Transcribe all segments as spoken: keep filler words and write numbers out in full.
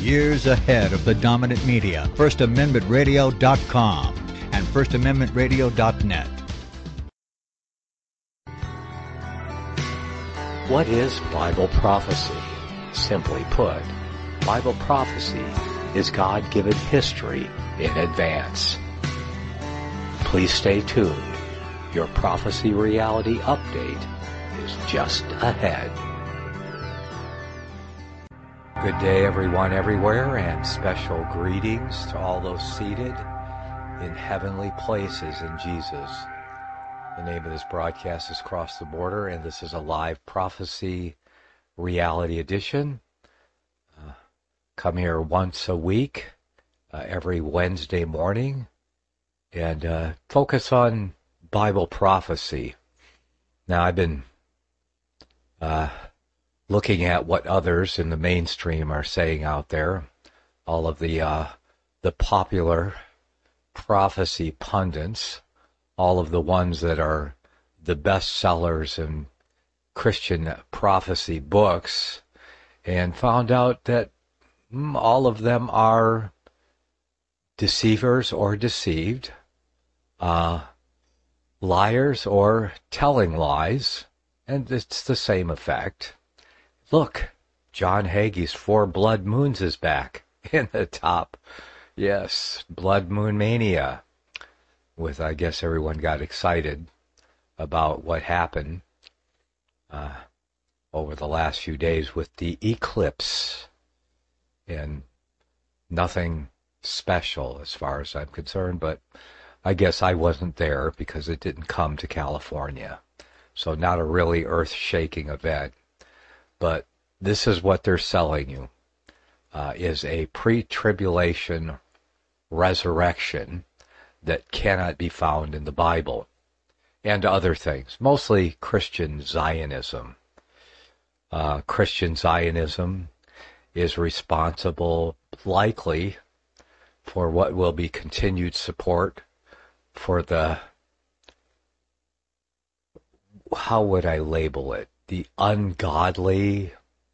years ahead of the dominant media. first amendment radio dot com and first amendment radio dot net. What is Bible prophecy? Simply put, Bible prophecy is God-given history in advance. Please stay tuned. Your prophecy reality update is just ahead. Good day, everyone, everywhere, and special greetings to all those seated in heavenly places in Jesus. The name of this broadcast is Cross the Border, and this is a live prophecy reality edition. Uh, come here once a week, uh, every Wednesday morning, and uh, focus on Bible prophecy. Now, I've been uh, looking at what others in the mainstream are saying out there, all of the uh, the popular prophecy pundits, all of the ones that are the best sellers in Christian prophecy books, and found out that mm, all of them are deceivers or deceived, uh, liars or telling lies, and it's the same effect. Look, John Hagee's Four Blood Moons is back in the top. Yes, Blood Moon Mania. With, I guess everyone got excited about what happened uh, over the last few days with the eclipse. And nothing special as far as I'm concerned, but I guess I wasn't there because it didn't come to California. So not a really earth-shaking event. But this is what they're selling you, uh, is a pre-tribulation resurrection that cannot be found in the Bible, and other things, mostly Christian Zionism. Uh, Christian Zionism is responsible, likely, for what will be continued support for the, how would I label it, the ungodly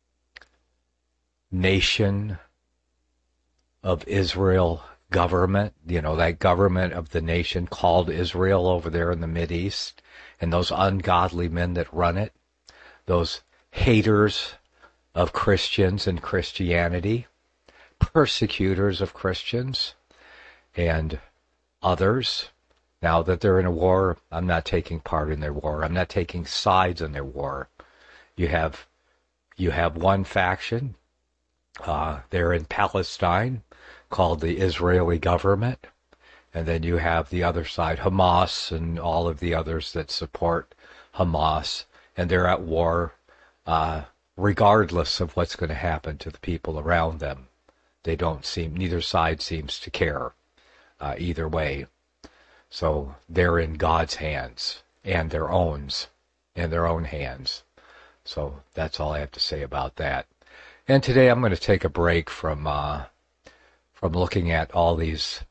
nation of Israel government, you know, that government of the nation called Israel over there in the Mideast, and those ungodly men that run it, those haters of Christians and Christianity, persecutors of Christians and others. Now that they're in a war, I'm not taking part in their war. I'm not taking sides in their war. You have, you have one faction, uh, they're in Palestine, called the Israeli government, and then you have the other side, Hamas, and all of the others that support Hamas, and they're at war uh, regardless of what's going to happen to the people around them. They don't seem, neither side seems to care uh, either way. So they're in God's hands, and their owns, in their own hands. So that's all I have to say about that. And today I'm going to take a break from uh, from looking at all these,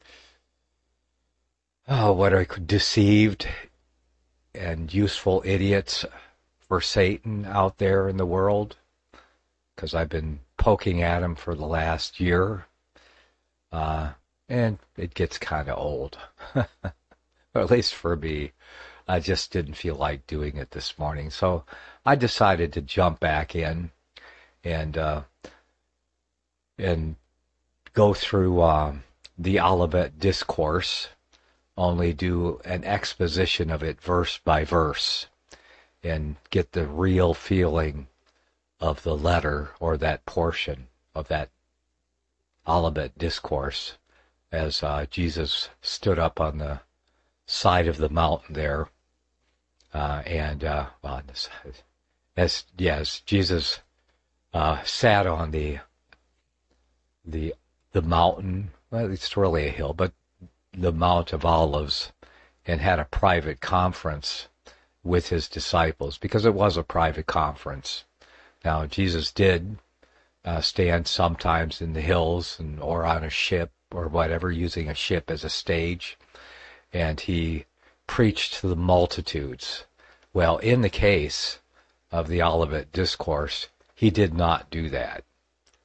oh, what are deceived and useful idiots for Satan out there in the world, because I've been poking at them for the last year, uh, and it gets kind of old, or at least for me. I just didn't feel like doing it this morning, so I decided to jump back in and uh, and go through uh, the Olivet Discourse, only do an exposition of it verse by verse, and get the real feeling of the letter or that portion of that Olivet Discourse as uh, Jesus stood up on the side of the mountain there, uh, and uh, on the side, as yes, Jesus uh, sat on the the the mountain. Well, it's really a hill, but the Mount of Olives, and had a private conference with his disciples, because it was a private conference. Now, Jesus did uh, stand sometimes in the hills and or on a ship or whatever, using a ship as a stage, and he preached to the multitudes. Well, in the case of the Olivet Discourse, he did not do that.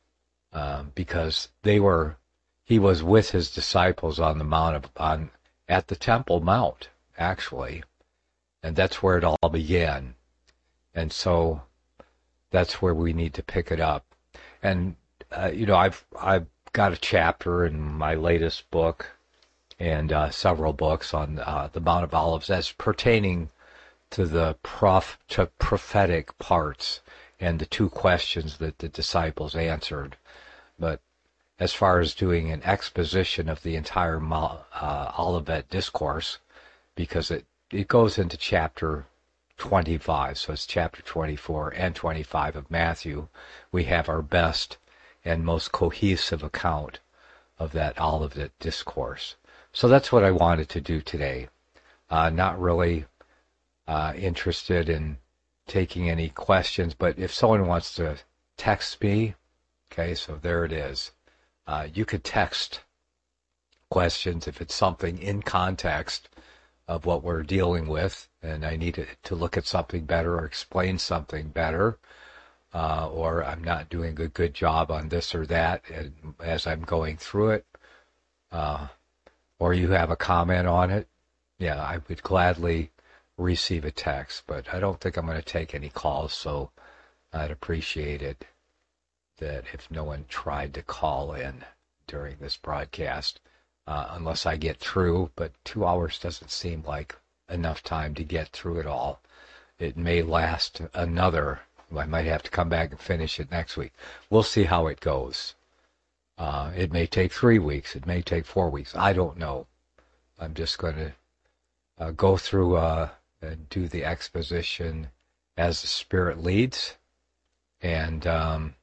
um, because they were, he was with his disciples on the Mount of, on, at the Temple Mount, actually. And that's where it all began. And so that's where we need to pick it up. And, uh, you know, I've, I've got a chapter in my latest book and uh, several books on uh, the Mount of Olives as pertaining to the prof, to prophetic parts and the two questions that the disciples answered. But as far as doing an exposition of the entire uh, Olivet discourse, because it, it goes into chapter twenty-five, so it's chapter twenty-four and twenty-five of Matthew, we have our best and most cohesive account of that Olivet discourse. So that's what I wanted to do today. Uh, not really uh, interested in taking any questions, but if someone wants to text me, okay, so there it is. Uh, you could text questions if it's something in context of what we're dealing with, and I need to, to look at something better or explain something better, uh, or I'm not doing a good job on this or that and as I'm going through it, uh, or you have a comment on it, yeah, I would gladly receive a text, but I don't think I'm going to take any calls, so I'd appreciate it that if no one tried to call in during this broadcast, uh, unless I get through, but two hours doesn't seem like enough time to get through it all. It may last another, I might have to come back and finish it next week. We'll see how it goes. Uh, it may take three weeks, it may take four weeks, I don't know. I'm just going to uh, go through uh, and do the exposition as the Spirit leads, and um,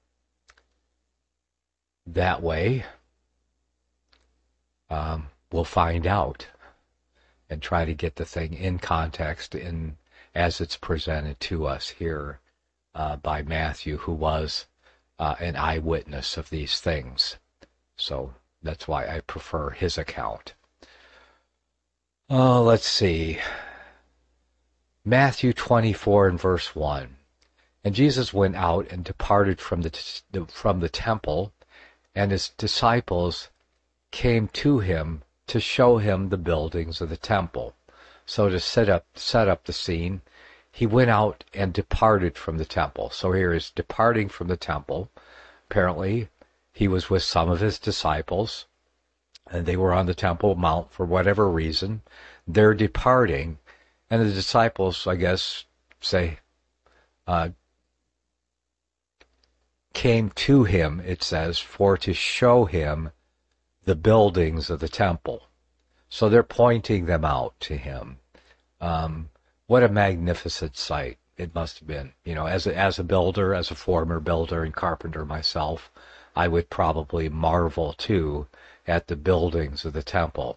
that way um, we'll find out and try to get the thing in context in as it's presented to us here uh, by Matthew, who was uh, an eyewitness of these things. So that's why I prefer his account. Oh, let's see. Matthew twenty-four and verse one. And Jesus went out and departed from the from the temple, and his disciples came to him to show him the buildings of the temple. So to set up set up the scene, he went out and departed from the temple. So here is departing from the temple. Apparently, he was with some of his disciples, and they were on the Temple Mount for whatever reason. They're departing, and the disciples, I guess, say, uh, came to him, it says, for to show him the buildings of the temple. So they're pointing them out to him. Um, what a magnificent sight it must have been. You know, as a, as a builder, as a former builder and carpenter myself, I would probably marvel, too, at the buildings of the temple.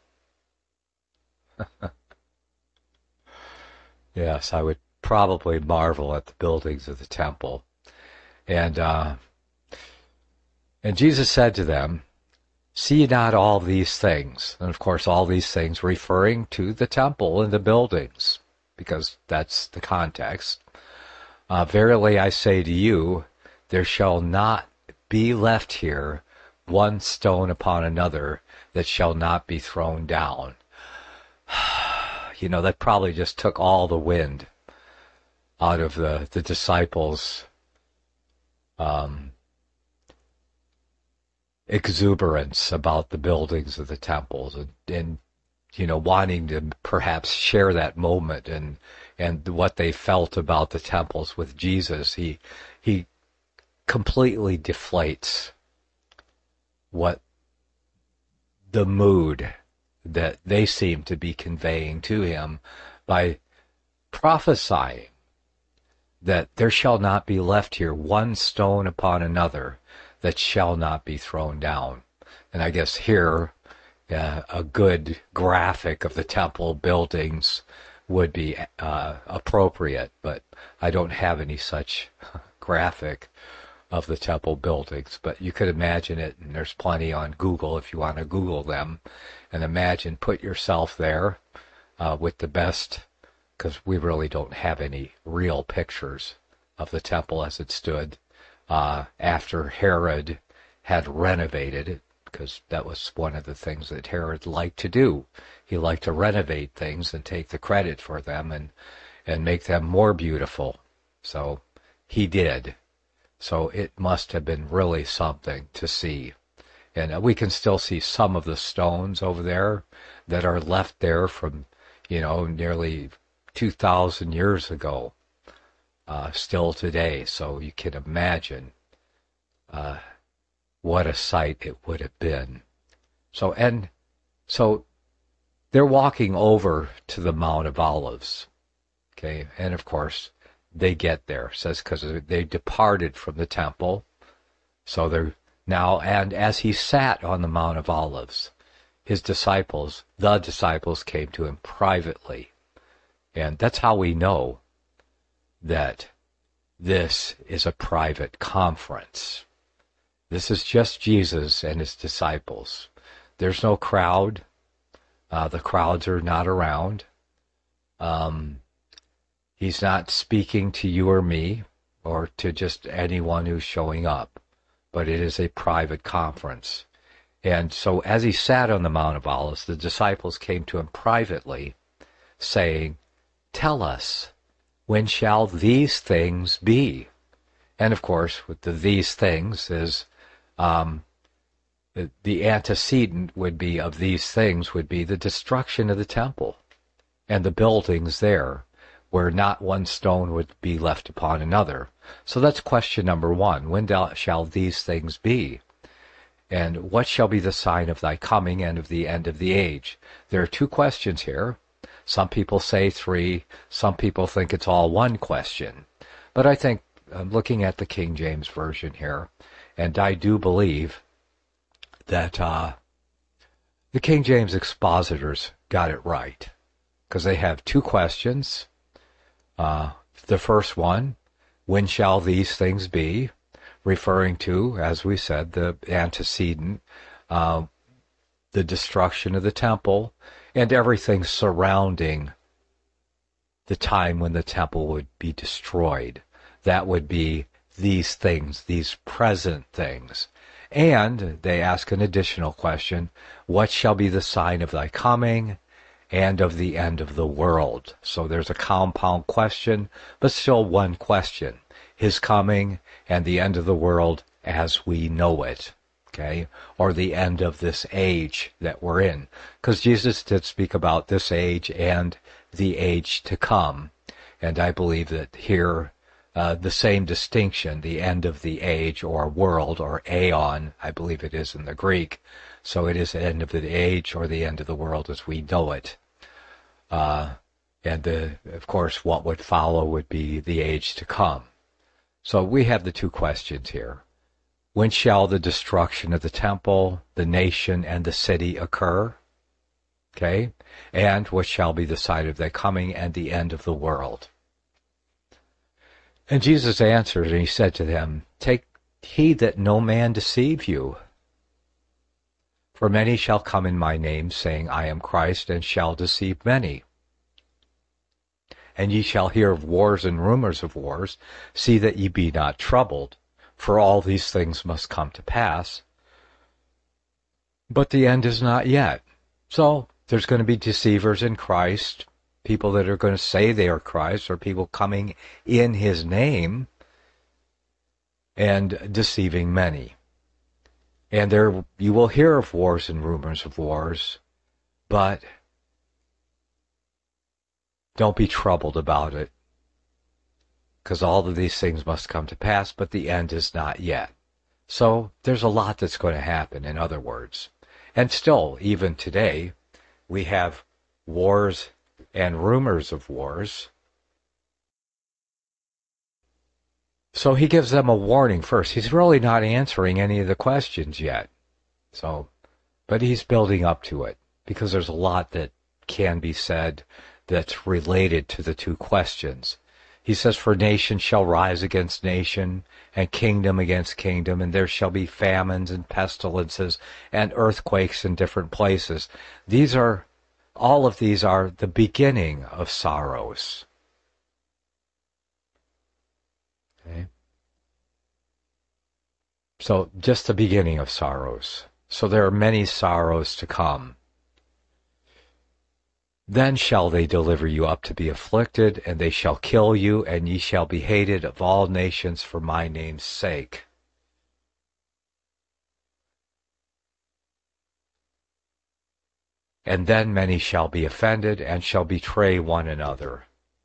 Yes, I would probably marvel at the buildings of the temple. And uh, and Jesus said to them, see ye not all these things? And of course, all these things referring to the temple and the buildings, because that's the context. Uh, verily I say to you, there shall not be left here one stone upon another that shall not be thrown down. You know, that probably just took all the wind out of the, the disciples' um, exuberance about the buildings of the temples, and, and you know, wanting to perhaps share that moment and and what they felt about the temples with Jesus. He he completely deflates what the mood that they seem to be conveying to him by prophesying that there shall not be left here one stone upon another that shall not be thrown down. And I guess here uh, a good graphic of the temple buildings would be uh, appropriate, but I don't have any such graphic of the temple buildings, but you could imagine it, and there's plenty on Google if you want to Google them, and imagine, put yourself there uh, with the best, because we really don't have any real pictures of the temple as it stood uh, after Herod had renovated it, because that was one of the things that Herod liked to do. He liked to renovate things and take the credit for them and, and make them more beautiful. So he did. So it must have been really something to see. And we can still see some of the stones over there that are left there from, you know, nearly two thousand years ago, uh, still today. So you can imagine uh, what a sight it would have been. So, and so they're walking over to the Mount of Olives, okay? And of course, they get there, it says, because they departed from the temple. So they're now, and as he sat on the Mount of Olives, his disciples, the disciples came to him privately. And that's how we know that this is a private conference. This is just Jesus and his disciples. There's no crowd. Uh, the crowds are not around. Um, he's not speaking to you or me or to just anyone who's showing up, but it is a private conference. And so as he sat on the Mount of Olives, the disciples came to him privately, saying, "Tell us, when shall these things be?" And of course, with the these things is um, the, the antecedent would be of these things would be the destruction of the temple and the buildings there, where not one stone would be left upon another. So that's question number one. When shall these things be? And what shall be the sign of thy coming and of the end of the age? There are two questions here. Some people say three. Some people think it's all one question. But I think, I'm looking at the King James Version here, and I do believe that uh, the King James expositors got it right, because they have two questions. Uh, the first one, when shall these things be? Referring to, as we said, the antecedent, uh, the destruction of the temple, and everything surrounding the time when the temple would be destroyed. That would be these things, these present things. And they ask an additional question, what shall be the sign of thy coming and of the end of the world? So there's a compound question, but still one question. His coming and the end of the world as we know it, okay? Or the end of this age that we're in. Because Jesus did speak about this age and the age to come. And I believe that here, uh, the same distinction, the end of the age or world or aeon, I believe it is in the Greek. So it is the end of the age or the end of the world as we know it. Uh, and the, of course, what would follow would be the age to come. So we have the two questions here. When shall the destruction of the temple, the nation, and the city occur? Okay? And what shall be the sign of thy coming and the end of the world? And Jesus answered, and he said to them, take heed that no man deceive you. For many shall come in my name, saying, I am Christ, and shall deceive many. And ye shall hear of wars and rumors of wars. See that ye be not troubled, for all these things must come to pass. But the end is not yet. So there's going to be deceivers in Christ, people that are going to say they are Christ, or people coming in his name and deceiving many. And there you will hear of wars and rumors of wars, but don't be troubled about it, because all of these things must come to pass, but the end is not yet. So there's a lot that's going to happen, in other words. And still, even today, we have wars and rumors of wars. So he gives them a warning first. He's really not answering any of the questions yet. So, but he's building up to it, because there's a lot that can be said that's related to the two questions. He says, for nation shall rise against nation, and kingdom against kingdom, and there shall be famines and pestilences and earthquakes in different places. These are, all of these are the beginning of sorrows. Okay. So just the beginning of sorrows. So there are many sorrows to come. Then shall they deliver you up to be afflicted, and they shall kill you, and ye shall be hated of all nations for my name's sake. And then many shall be offended, and shall betray one another.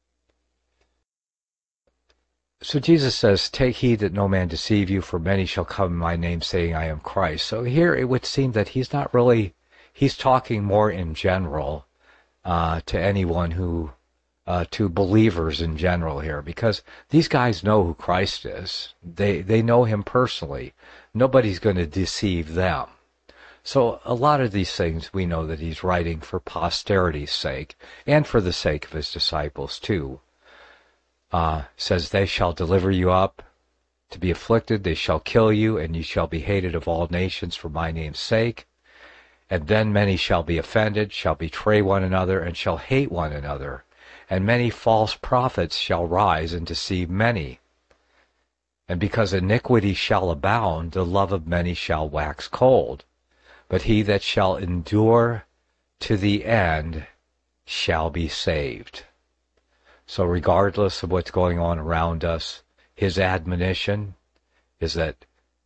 So Jesus says, take heed that no man deceive you, for many shall come in my name, saying, I am Christ. So here it would seem that he's not really, he's talking more in general uh, to anyone who, uh, to believers in general here, because these guys know who Christ is. They, they know him personally. Nobody's going to deceive them. So a lot of these things we know that he's writing for posterity's sake, and for the sake of his disciples too. Uh, says, they shall deliver you up to be afflicted, they shall kill you, and you shall be hated of all nations for my name's sake. And then many shall be offended, shall betray one another, and shall hate one another. And many false prophets shall rise and deceive many. And because iniquity shall abound, the love of many shall wax cold. But he that shall endure to the end shall be saved. So regardless of what's going on around us, his admonition is that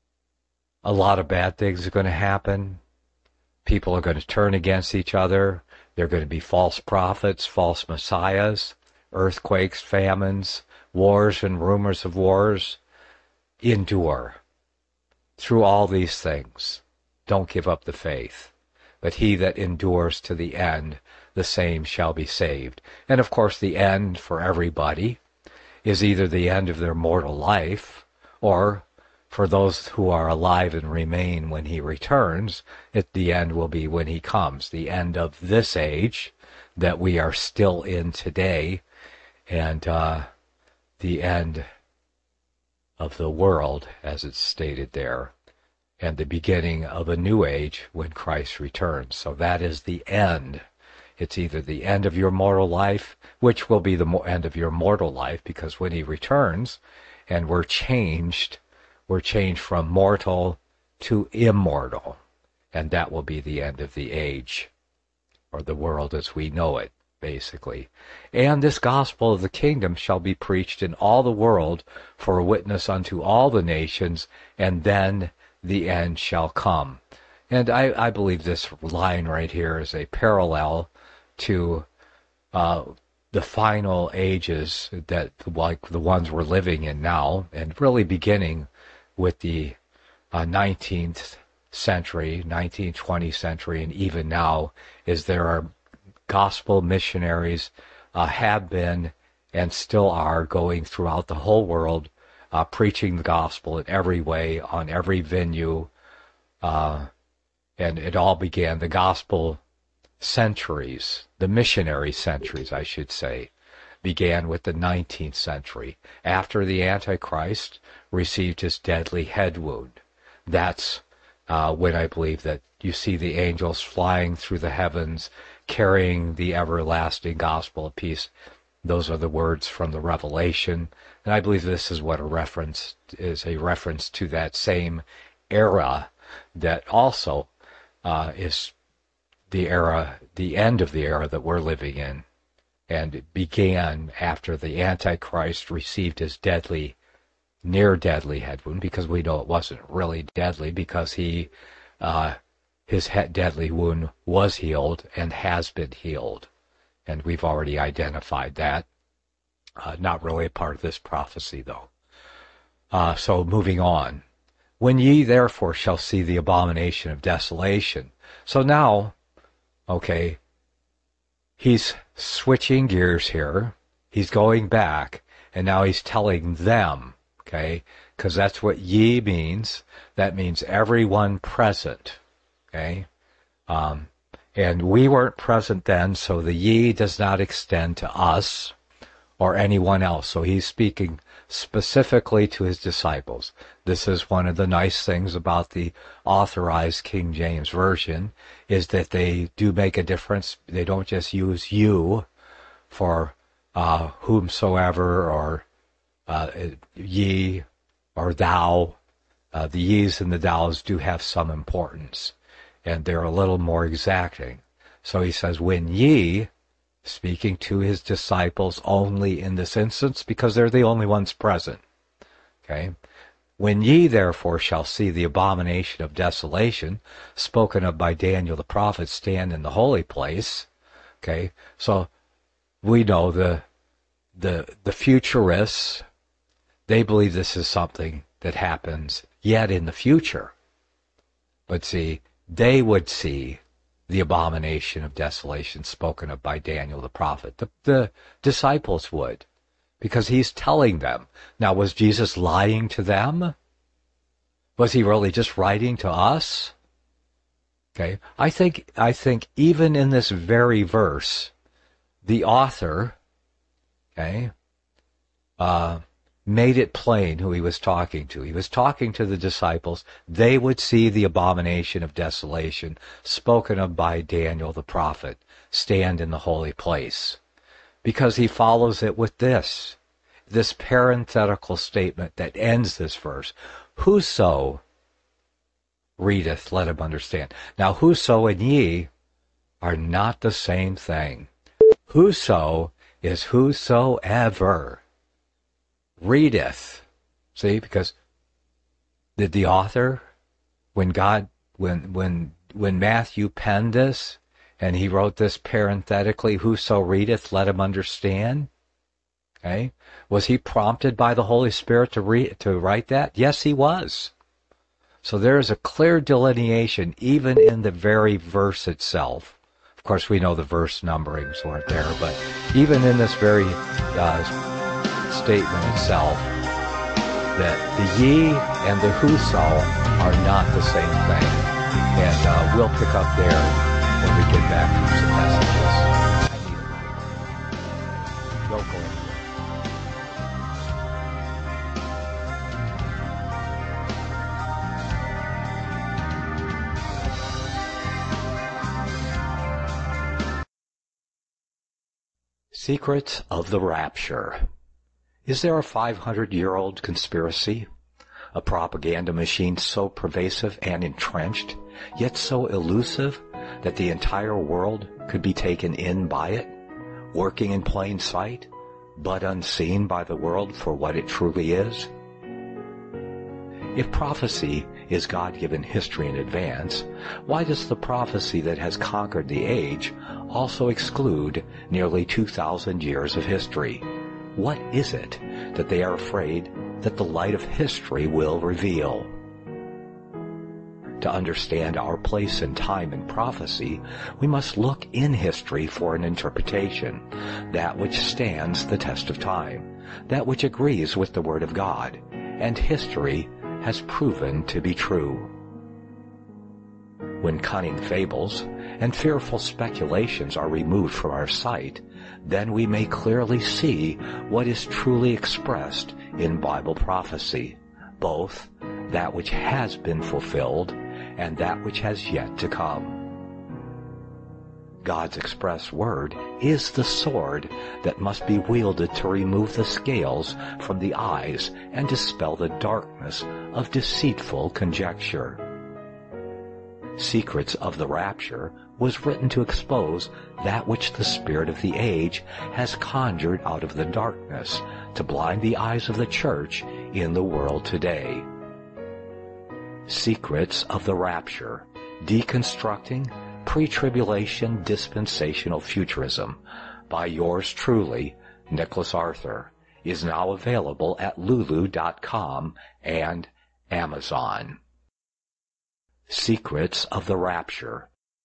a lot of bad things are going to happen. People are going to turn against each other. There are going to be false prophets, false messiahs, earthquakes, famines, wars and rumors of wars. Endure through all these things. Don't give up the faith. But he that endures to the end, the same shall be saved. And of course the end for everybody is either the end of their mortal life, or for those who are alive and remain when he returns, it, the end will be when he comes. The end of this age that we are still in today, and uh, the end of the world, as it's stated there, and the beginning of a new age when Christ returns. So that is the end. It's either the end of your mortal life, which will be the end of your mortal life, because when he returns and we're changed, we're changed from mortal to immortal, and that will be the end of the age, or the world as we know it, basically. And this gospel of the kingdom shall be preached in all the world for a witness unto all the nations, and then the end shall come. And I, I believe this line right here is a parallel to uh, the final ages that, like the ones we're living in now, and really beginning with the uh, nineteenth century, nineteenth, twentieth century, and even now, is there are gospel missionaries, uh, have been and still are going throughout the whole world, uh, preaching the gospel in every way, on every venue, uh, and it all began, the gospel centuries, the missionary centuries, I should say, began with the nineteenth century, after the Antichrist received his deadly head wound. That's uh, when I believe that you see the angels flying through the heavens, carrying the everlasting gospel of peace. Those are the words from the Revelation, and I believe this is what a reference is, a reference to that same era that also uh, is the era, the end of the era that we're living in, and it began after the Antichrist received his deadly, near deadly head wound, because we know it wasn't really deadly, because he, uh, his head deadly wound was healed and has been healed, and we've already identified that. Uh, not really a part of this prophecy, though. Uh, so moving on. When ye therefore shall see the abomination of desolation. So now, okay, he's switching gears here. He's going back, and now he's telling them, okay, because that's what ye means. That means everyone present, okay? Um, and we weren't present then, so the ye does not extend to us or anyone else. So he's speaking specifically to his disciples. This is one of the nice things about the authorized King James Version, is that they do make a difference. They don't just use you for uh, whomsoever, or uh, ye, or thou. uh, the ye's and the thou's do have some importance, and they're a little more exacting. So he says, when ye, speaking to his disciples only in this instance, because they're the only ones present, okay? When ye therefore shall see the abomination of desolation, spoken of by Daniel the prophet, stand in the holy place, okay? So we know the the the futurists, they believe this is something that happens yet in the future. But see, they would see the abomination of desolation spoken of by Daniel the prophet. The, the disciples would, because he's telling them. Now, was Jesus lying to them? Was he really just writing to us? Okay, I think I think even in this very verse, the author, okay, uh, made it plain who he was talking to. He was talking to the disciples. They would see the abomination of desolation spoken of by Daniel the prophet stand in the holy place. Because he follows it with this, this parenthetical statement that ends this verse. Whoso readeth, let him understand. Now, whoso and ye are not the same thing. Whoso is whosoever readeth. See, because did the author, when God, when when when Matthew penned this, and he wrote this parenthetically, whoso readeth, let him understand. Okay, was he prompted by the Holy Spirit to read to write that? Yes, he was. So there is a clear delineation, even in the very verse itself. Of course, we know the verse numberings weren't there, but even in this very uh, statement itself, that the ye and the whoso are not the same thing. And uh, we'll pick up there when we get back from some messages. I need a minute. Locally. Secrets of the Rapture. Is there a five hundred year old conspiracy? A propaganda machine so pervasive and entrenched, yet so elusive that the entire world could be taken in by it, working in plain sight, but unseen by the world for what it truly is? If prophecy is God-given history in advance, why does the prophecy that has conquered the age also exclude nearly two thousand years of history? What is it that they are afraid that the light of history will reveal? To understand our place and time in prophecy, we must look in history for an interpretation, that which stands the test of time, that which agrees with the Word of God, and history has proven to be true. When cunning fables and fearful speculations are removed from our sight, then we may clearly see what is truly expressed in Bible prophecy, both that which has been fulfilled and that which has yet to come. God's express word is the sword that must be wielded to remove the scales from the eyes and dispel the darkness of deceitful conjecture. Secrets of the Rapture was written to expose that which the spirit of the age has conjured out of the darkness to blind the eyes of the church in the world today. Secrets of the Rapture, Deconstructing Pre-Tribulation Dispensational Futurism by yours truly, Nicholas Arthur, is now available at lulu dot com and Amazon. Secrets of the Rapture.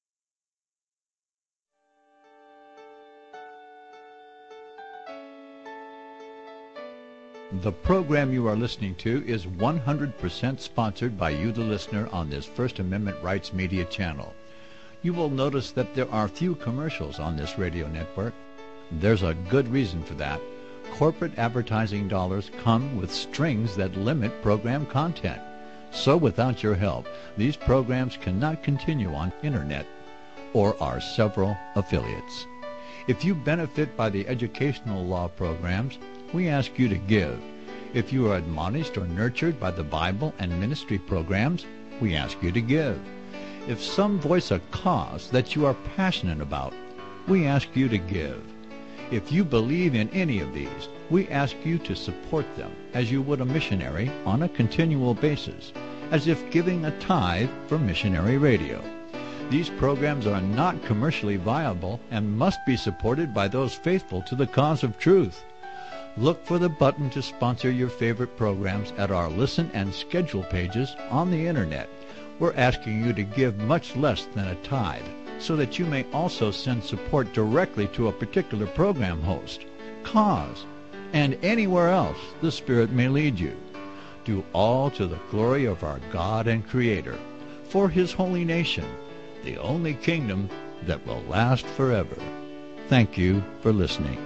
The program you are listening to is one hundred percent sponsored by you, the listener, on this First Amendment Rights Media channel. You will notice that there are few commercials on this radio network. There's a good reason for that. Corporate advertising dollars come with strings that limit program content. So without your help, these programs cannot continue on internet or our several affiliates. If you benefit by the educational law programs, we ask you to give. If you are admonished or nurtured by the Bible and ministry programs, we ask you to give. If some voice a cause that you are passionate about, we ask you to give. If you believe in any of these, we ask you to support them as you would a missionary on a continual basis, as if giving a tithe for missionary radio. These programs are not commercially viable and must be supported by those faithful to the cause of truth. Look for the button to sponsor your favorite programs at our listen and schedule pages on the internet. We're asking you to give much less than a tithe, so that you may also send support directly to a particular program host, cause, and anywhere else the Spirit may lead you. Do all to the glory of our God and Creator, for His holy nation, the only kingdom that will last forever. Thank you for listening.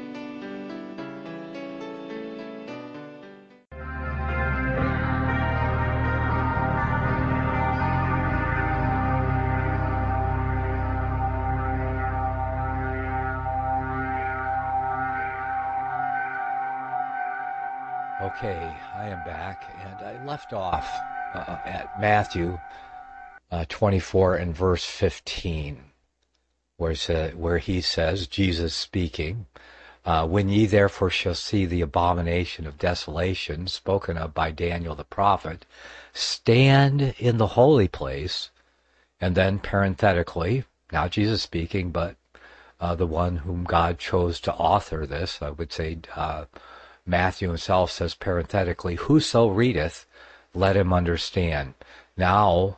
Okay, I am back, and I left off uh, at Matthew uh, twenty-four and verse fifteen, where, uh, where he says, Jesus speaking, uh, when ye therefore shall see the abomination of desolation spoken of by Daniel the prophet, stand in the holy place, and then parenthetically, not Jesus speaking, but uh, the one whom God chose to author this, I would say, uh, Matthew himself says parenthetically, whoso readeth, let him understand. Now,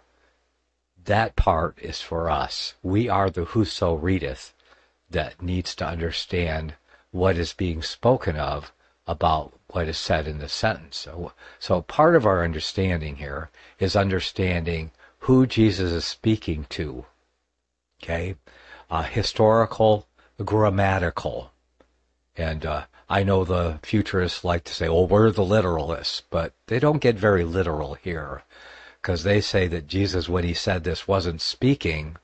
that part is for us. We are the whoso readeth that needs to understand what is being spoken of about what is said in the sentence. So, so part of our understanding here is understanding who Jesus is speaking to. Okay? Uh, historical, grammatical. And uh, I know the futurists like to say, oh, we're the literalists, but they don't get very literal here, because they say that Jesus, when he said this, wasn't speaking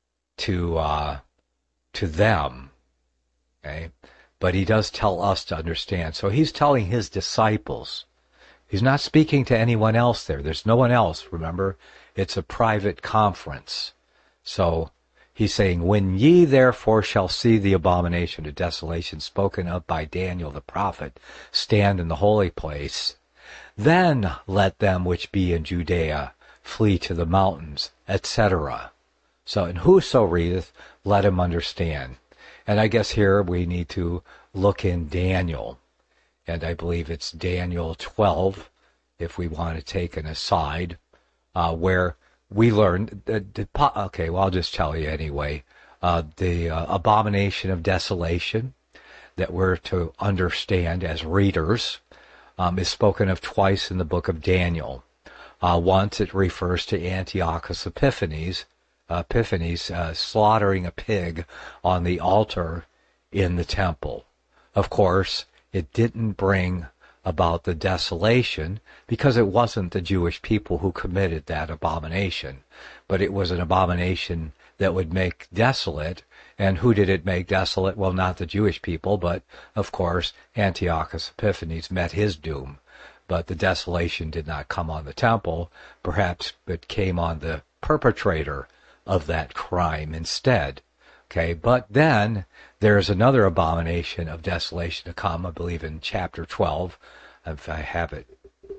to uh, to them, okay? But he does tell us to understand. So he's telling his disciples. He's not speaking to anyone else there. There's no one else, remember? It's a private conference. So he's saying, when ye therefore shall see the abomination of desolation spoken of by Daniel the prophet stand in the holy place, then let them which be in Judea flee to the mountains, et cetera. So, and whoso readeth, let him understand. And I guess here we need to look in Daniel. And I believe it's Daniel twelve, if we want to take an aside, uh, where we learned that, the, okay, well, I'll just tell you anyway, uh, the uh, abomination of desolation that we're to understand as readers um, is spoken of twice in the book of Daniel. Uh, once it refers to Antiochus Epiphanes, uh, Epiphanes uh, slaughtering a pig on the altar in the temple. Of course, it didn't bring about the desolation, because it wasn't the Jewish people who committed that abomination, but it was an abomination that would make desolate. And who did it make desolate? Well, not the Jewish people, but of course Antiochus Epiphanes met his doom. But the desolation did not come on the temple. Perhaps it came on the perpetrator of that crime instead. Okay, but then there's another abomination of desolation to come, I believe in chapter twelve, if I have it.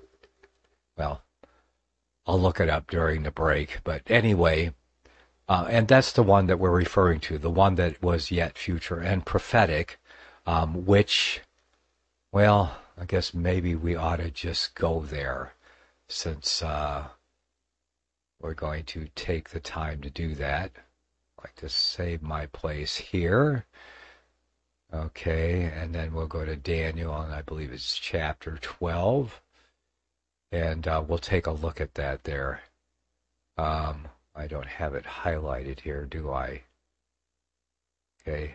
Well, I'll look it up during the break. But anyway, uh, and that's the one that we're referring to, the one that was yet future and prophetic, um, which, well, I guess maybe we ought to just go there, since uh, we're going to take the time to do that. I'd like to save my place here. Okay, and then we'll go to Daniel, and I believe it's chapter twelve. And uh, we'll take a look at that there. Um, I don't have it highlighted here, do I? Okay.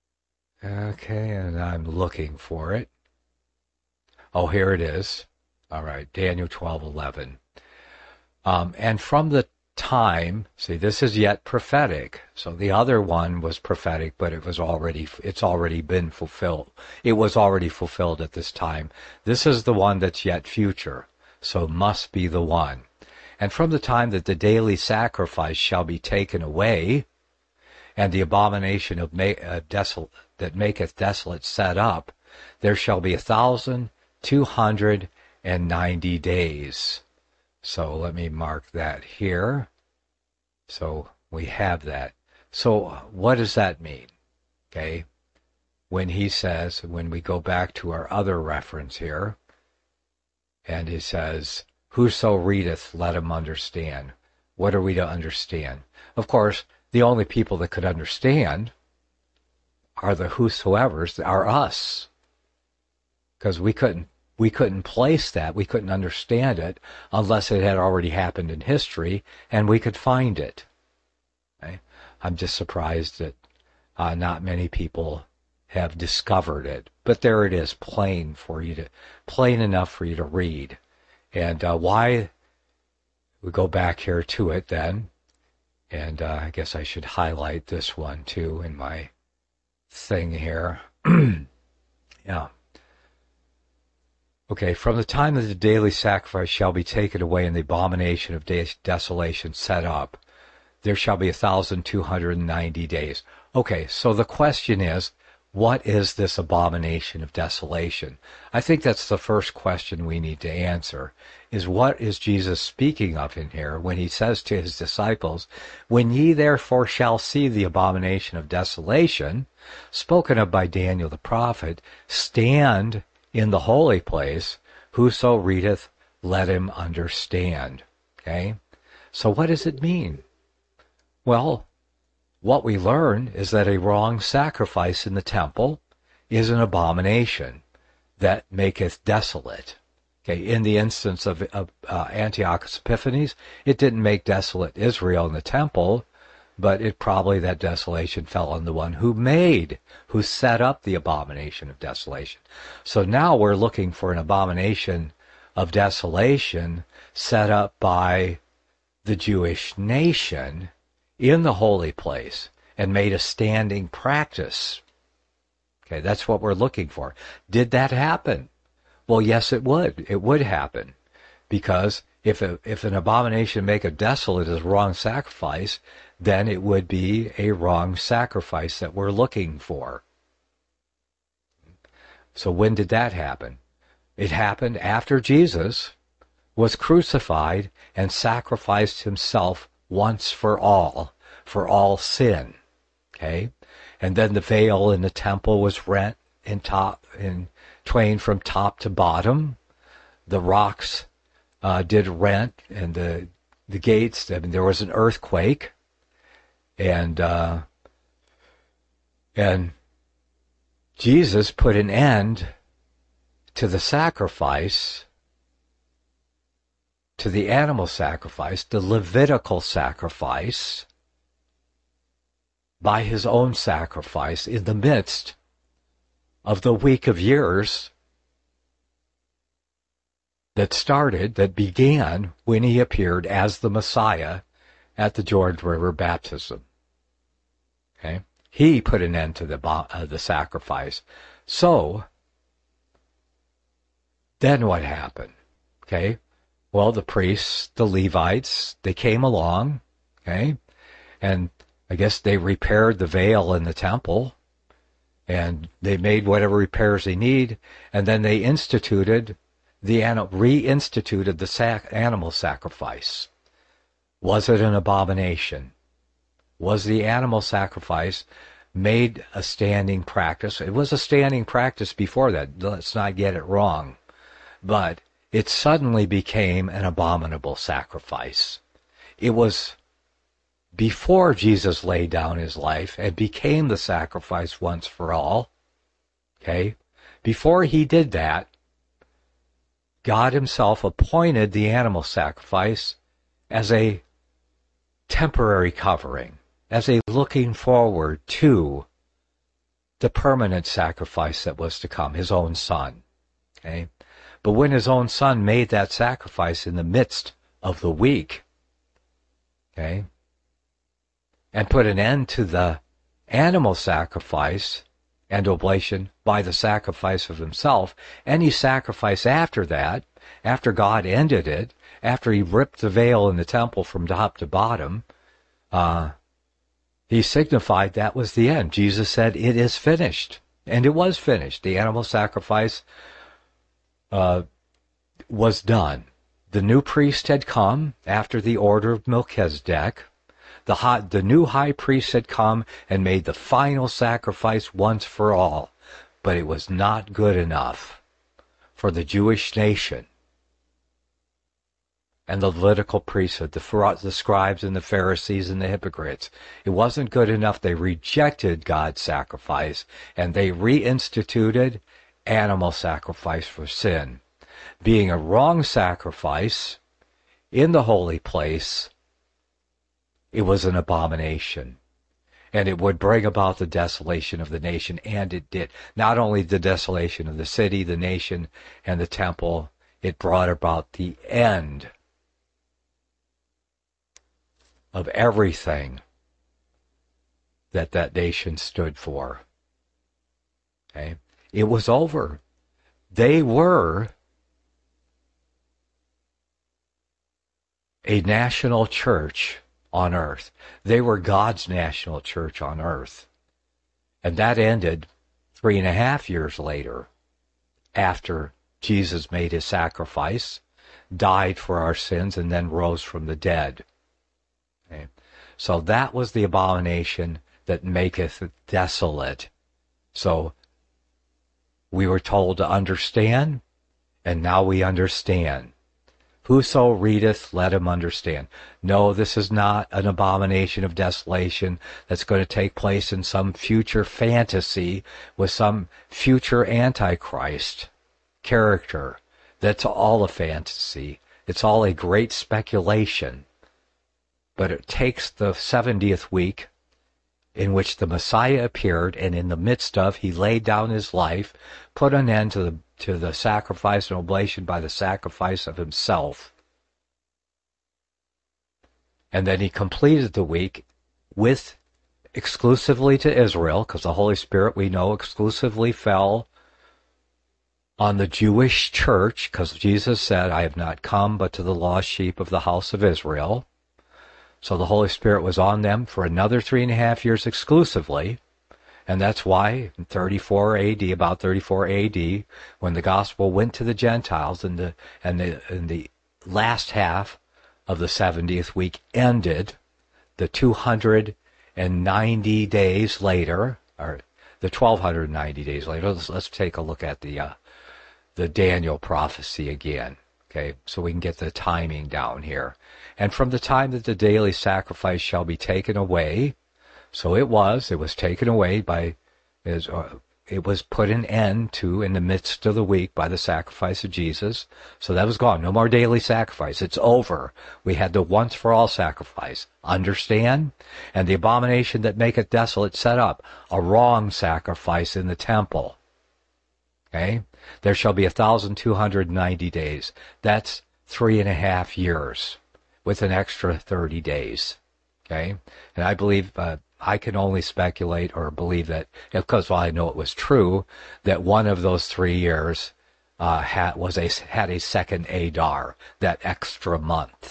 Okay, and I'm looking for it. Oh, here it is. All right, Daniel twelve eleven. Um, and from the time, see, this is yet prophetic. So the other one was prophetic, but it was already, it's already been fulfilled. It was already fulfilled at this time. This is the one that's yet future, so must be the one. And from the time that the daily sacrifice shall be taken away, and the abomination of ma- uh, desol- that maketh desolate set up, there shall be a thousand two hundred and ninety days. So let me mark that here. So we have that. So what does that mean? Okay. When he says, when we go back to our other reference here, and he says, whoso readeth, let him understand. What are we to understand? Of course, the only people that could understand are the whosoevers, are us. Because we couldn't we couldn't place that, we couldn't understand it unless it had already happened in history and we could find it. Okay? I'm just surprised that uh, not many people have discovered it. But there it is, plain for you to plain enough for you to read. And uh, why we go back here to it then, and uh, I guess I should highlight this one too in my thing here. Yeah. Okay, from the time that the daily sacrifice shall be taken away and the abomination of desolation set up, there shall be a thousand two hundred and ninety days. Okay, so the question is, what is this abomination of desolation? I think that's the first question we need to answer, is what is Jesus speaking of in here when he says to his disciples, when ye therefore shall see the abomination of desolation, spoken of by Daniel the prophet, stand in the holy place, whoso readeth, let him understand. Okay? So what does it mean? Well, what we learn is that a wrong sacrifice in the temple is an abomination that maketh desolate. Okay, in the instance of, of uh, Antiochus Epiphanes, it didn't make desolate Israel in the temple, but it probably, that desolation fell on the one who made, who set up the abomination of desolation. So now we're looking for an abomination of desolation set up by the Jewish nation in the holy place and made a standing practice. Okay, that's what we're looking for. Did that happen? Well, yes, it would. It would happen. Because if a, if an abomination make a desolate is a wrong sacrifice, then it would be a wrong sacrifice that we're looking for. So when did that happen? It happened after Jesus was crucified and sacrificed himself once for all, for all sin. Okay? And then the veil in the temple was rent in top in twain from top to bottom. The rocks uh, did rent, and the the gates, I mean, there was an earthquake. And uh, and Jesus put an end to the sacrifice, to the animal sacrifice, the Levitical sacrifice, by his own sacrifice in the midst of the week of years that started, that began when he appeared as the Messiah at the Jordan River baptism. Okay, he put an end to the uh, the sacrifice. So then what happened? Okay, well, the priests, the Levites, they came along. Okay, and I guess they repaired the veil in the temple, and they made whatever repairs they need, and then they instituted the reinstituted the sac- animal sacrifice. Was it an abomination? Was the animal sacrifice made a standing practice? It was a standing practice before that. Let's not get it wrong. But it suddenly became an abominable sacrifice. It was before Jesus laid down his life and became the sacrifice once for all. Okay? Before he did that, God himself appointed the animal sacrifice as a temporary covering, as a looking forward to the permanent sacrifice that was to come, his own son. Okay? But when his own son made that sacrifice in the midst of the week, Okay? And put an end to the animal sacrifice and oblation by the sacrifice of himself. Any sacrifice after that, after God ended it, after he ripped the veil in the temple from top to bottom, uh, he signified that was the end. Jesus said, it is finished. And it was finished. The animal sacrifice uh, was done. The new priest had come after the order of Melchizedek. The, high, the new high priest had come and made the final sacrifice once for all. But it was not good enough for the Jewish nation and the Levitical priesthood, the, the scribes and the Pharisees and the hypocrites. It wasn't good enough. They rejected God's sacrifice, and they reinstituted animal sacrifice for sin. Being a wrong sacrifice in the holy place, it was an abomination. And it would bring about the desolation of the nation, and it did. Not only the desolation of the city, the nation, and the temple, it brought about the end of everything that that nation stood for. Okay? It was over. They were a national church on earth. They were God's national church on earth. And that ended three and a half years later, after Jesus made his sacrifice, died for our sins, and then rose from the dead. Okay. So that was the abomination that maketh desolate. So we were told to understand, and now we understand. Whoso readeth, let him understand. No, this is not an abomination of desolation that's going to take place in some future fantasy with some future Antichrist character. That's all a fantasy. It's all a great speculation. But it takes the seventieth week in which the Messiah appeared, and in the midst of, he laid down his life, put an end to the to the sacrifice and oblation by the sacrifice of himself. And then he completed the week with exclusively to Israel, because the Holy Spirit, we know, exclusively fell on the Jewish church, because Jesus said, I have not come but to the lost sheep of the house of Israel. So the Holy Spirit was on them for another three and a half years exclusively. And that's why in thirty-four A D, about thirty-four A D, when the gospel went to the Gentiles and the and the and the last half of the seventieth week ended, the two hundred ninety days later, or the twelve ninety days later. Let's, let's take a look at the uh, the Daniel prophecy again. Okay, so we can get the timing down here. And from the time that the daily sacrifice shall be taken away, so it was, it was taken away by, uh, it was put an end to in the midst of the week by the sacrifice of Jesus. So that was gone. No more daily sacrifice. It's over. We had the once for all sacrifice. Understand? And the abomination that maketh desolate set up a wrong sacrifice in the temple. Okay? There shall be a thousand two hundred ninety days. That's three and a half years with an extra thirty days. Okay? And I believe, uh, I can only speculate or believe that, because well, I know it was true, that one of those three years uh, had, was a, had a second Adar, that extra month.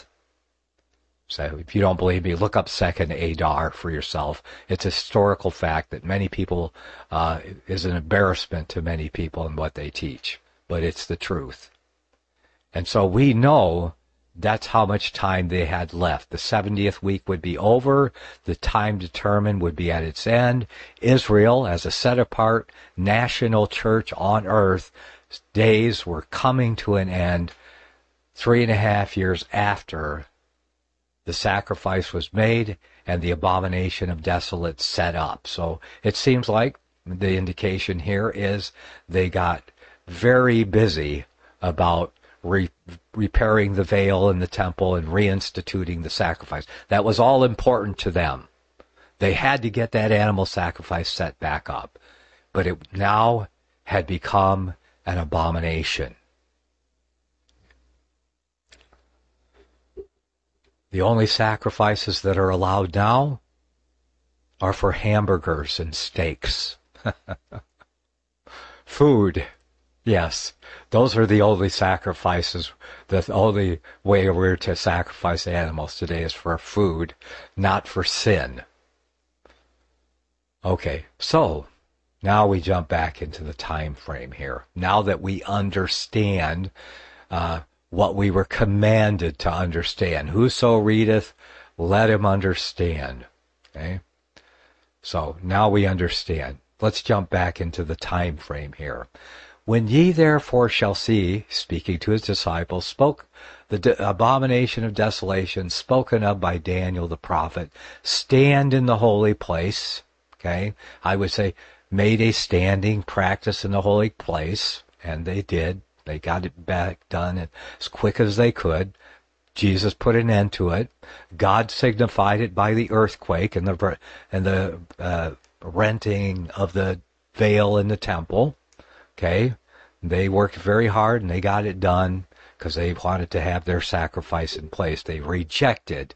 So if you don't believe me, look up second Adar for yourself. It's a historical fact that many people, uh, is an embarrassment to many people in what they teach, but it's the truth. And so we know that's how much time they had left. The seventieth week would be over. The time determined would be at its end. Israel, as a set-apart national church on earth, days were coming to an end three and a half years after the sacrifice was made and the abomination of desolate set up. So it seems like the indication here is they got very busy about Re- repairing the veil in the temple and reinstituting the sacrifice. That was all important to them. They had to get that animal sacrifice set back up. But it now had become an abomination. The only sacrifices that are allowed now are for hamburgers and steaks. Food. Yes, those are the only sacrifices. The only way we're to sacrifice animals today is for food, not for sin. Okay, so now we jump back into the time frame here. Now that we understand uh, what we were commanded to understand. Whoso readeth, let him understand. Okay? So now we understand. Let's jump back into the time frame here. When ye therefore shall see, speaking to his disciples, spoke the de- abomination of desolation spoken of by Daniel the prophet, stand in the holy place. Okay? I would say made a standing practice in the holy place, and they did. They got it back done as quick as they could. Jesus put an end to it. God signified it by the earthquake and the and the uh, renting of the veil in the temple. Okay, they worked very hard and they got it done because they wanted to have their sacrifice in place. They rejected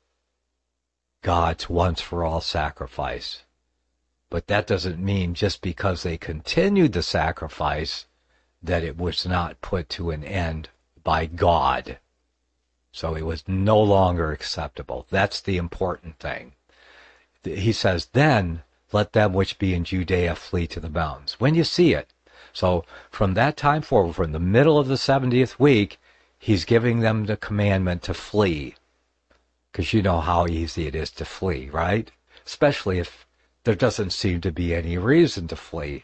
God's once-for-all sacrifice. But that doesn't mean just because they continued the sacrifice that it was not put to an end by God. So it was no longer acceptable. That's the important thing. He says, then let them which be in Judea flee to the mountains. When you see it. So from that time forward, from the middle of the seventieth week, he's giving them the commandment to flee. Because you know how easy it is to flee, right? Especially if there doesn't seem to be any reason to flee.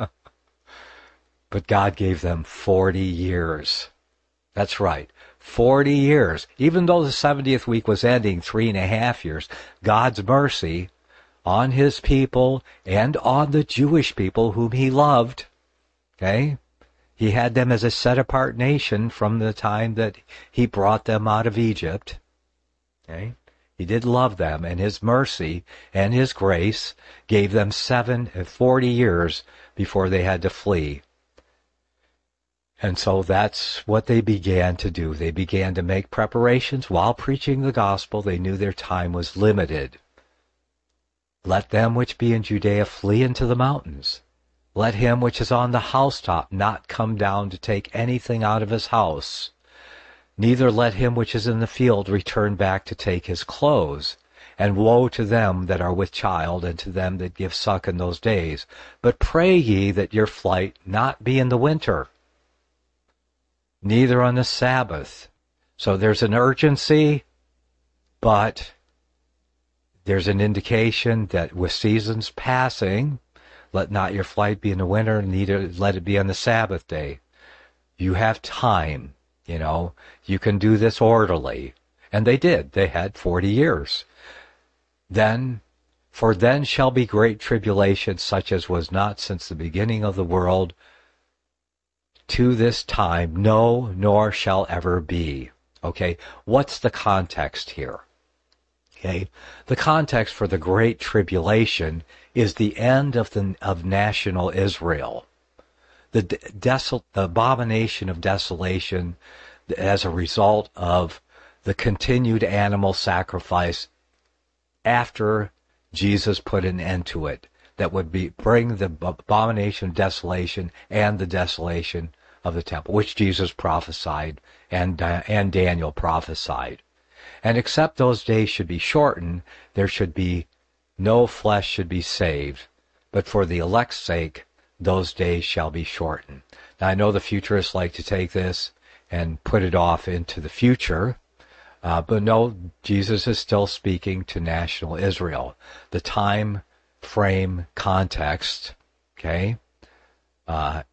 But God gave them forty years. That's right, forty years. Even though the seventieth week was ending three and a half years, God's mercy on his people and on the Jewish people whom he loved, okay? He had them as a set-apart nation from the time that he brought them out of Egypt, okay? He did love them, and his mercy and his grace gave them seven, forty years before they had to flee. And so that's what they began to do. They began to make preparations while preaching the gospel. They knew their time was limited. Let them which be in Judea flee into the mountains. Let him which is on the housetop not come down to take anything out of his house. Neither let him which is in the field return back to take his clothes. And woe to them that are with child, and to them that give suck in those days. But pray ye that your flight not be in the winter, neither on the Sabbath. So there's an urgency, but there's an indication that with seasons passing, let not your flight be in the winter, neither let it be on the Sabbath day. You have time, you know. You can do this orderly. And they did. They had forty years. Then, for then shall be great tribulation, such as was not since the beginning of the world, to this time, no, nor shall ever be. Okay, what's the context here? Okay, the context for the Great Tribulation is the end of the of national Israel. The desol, the abomination of desolation as a result of the continued animal sacrifice after Jesus put an end to it. That would be bring the abomination of desolation and the desolation of the temple, which Jesus prophesied and and Daniel prophesied. And except those days should be shortened, there should be no flesh should be saved, but for the elect's sake, those days shall be shortened. Now I know the futurists like to take this and put it off into the future, uh, but no, Jesus is still speaking to national Israel. The time frame context, okay, uh,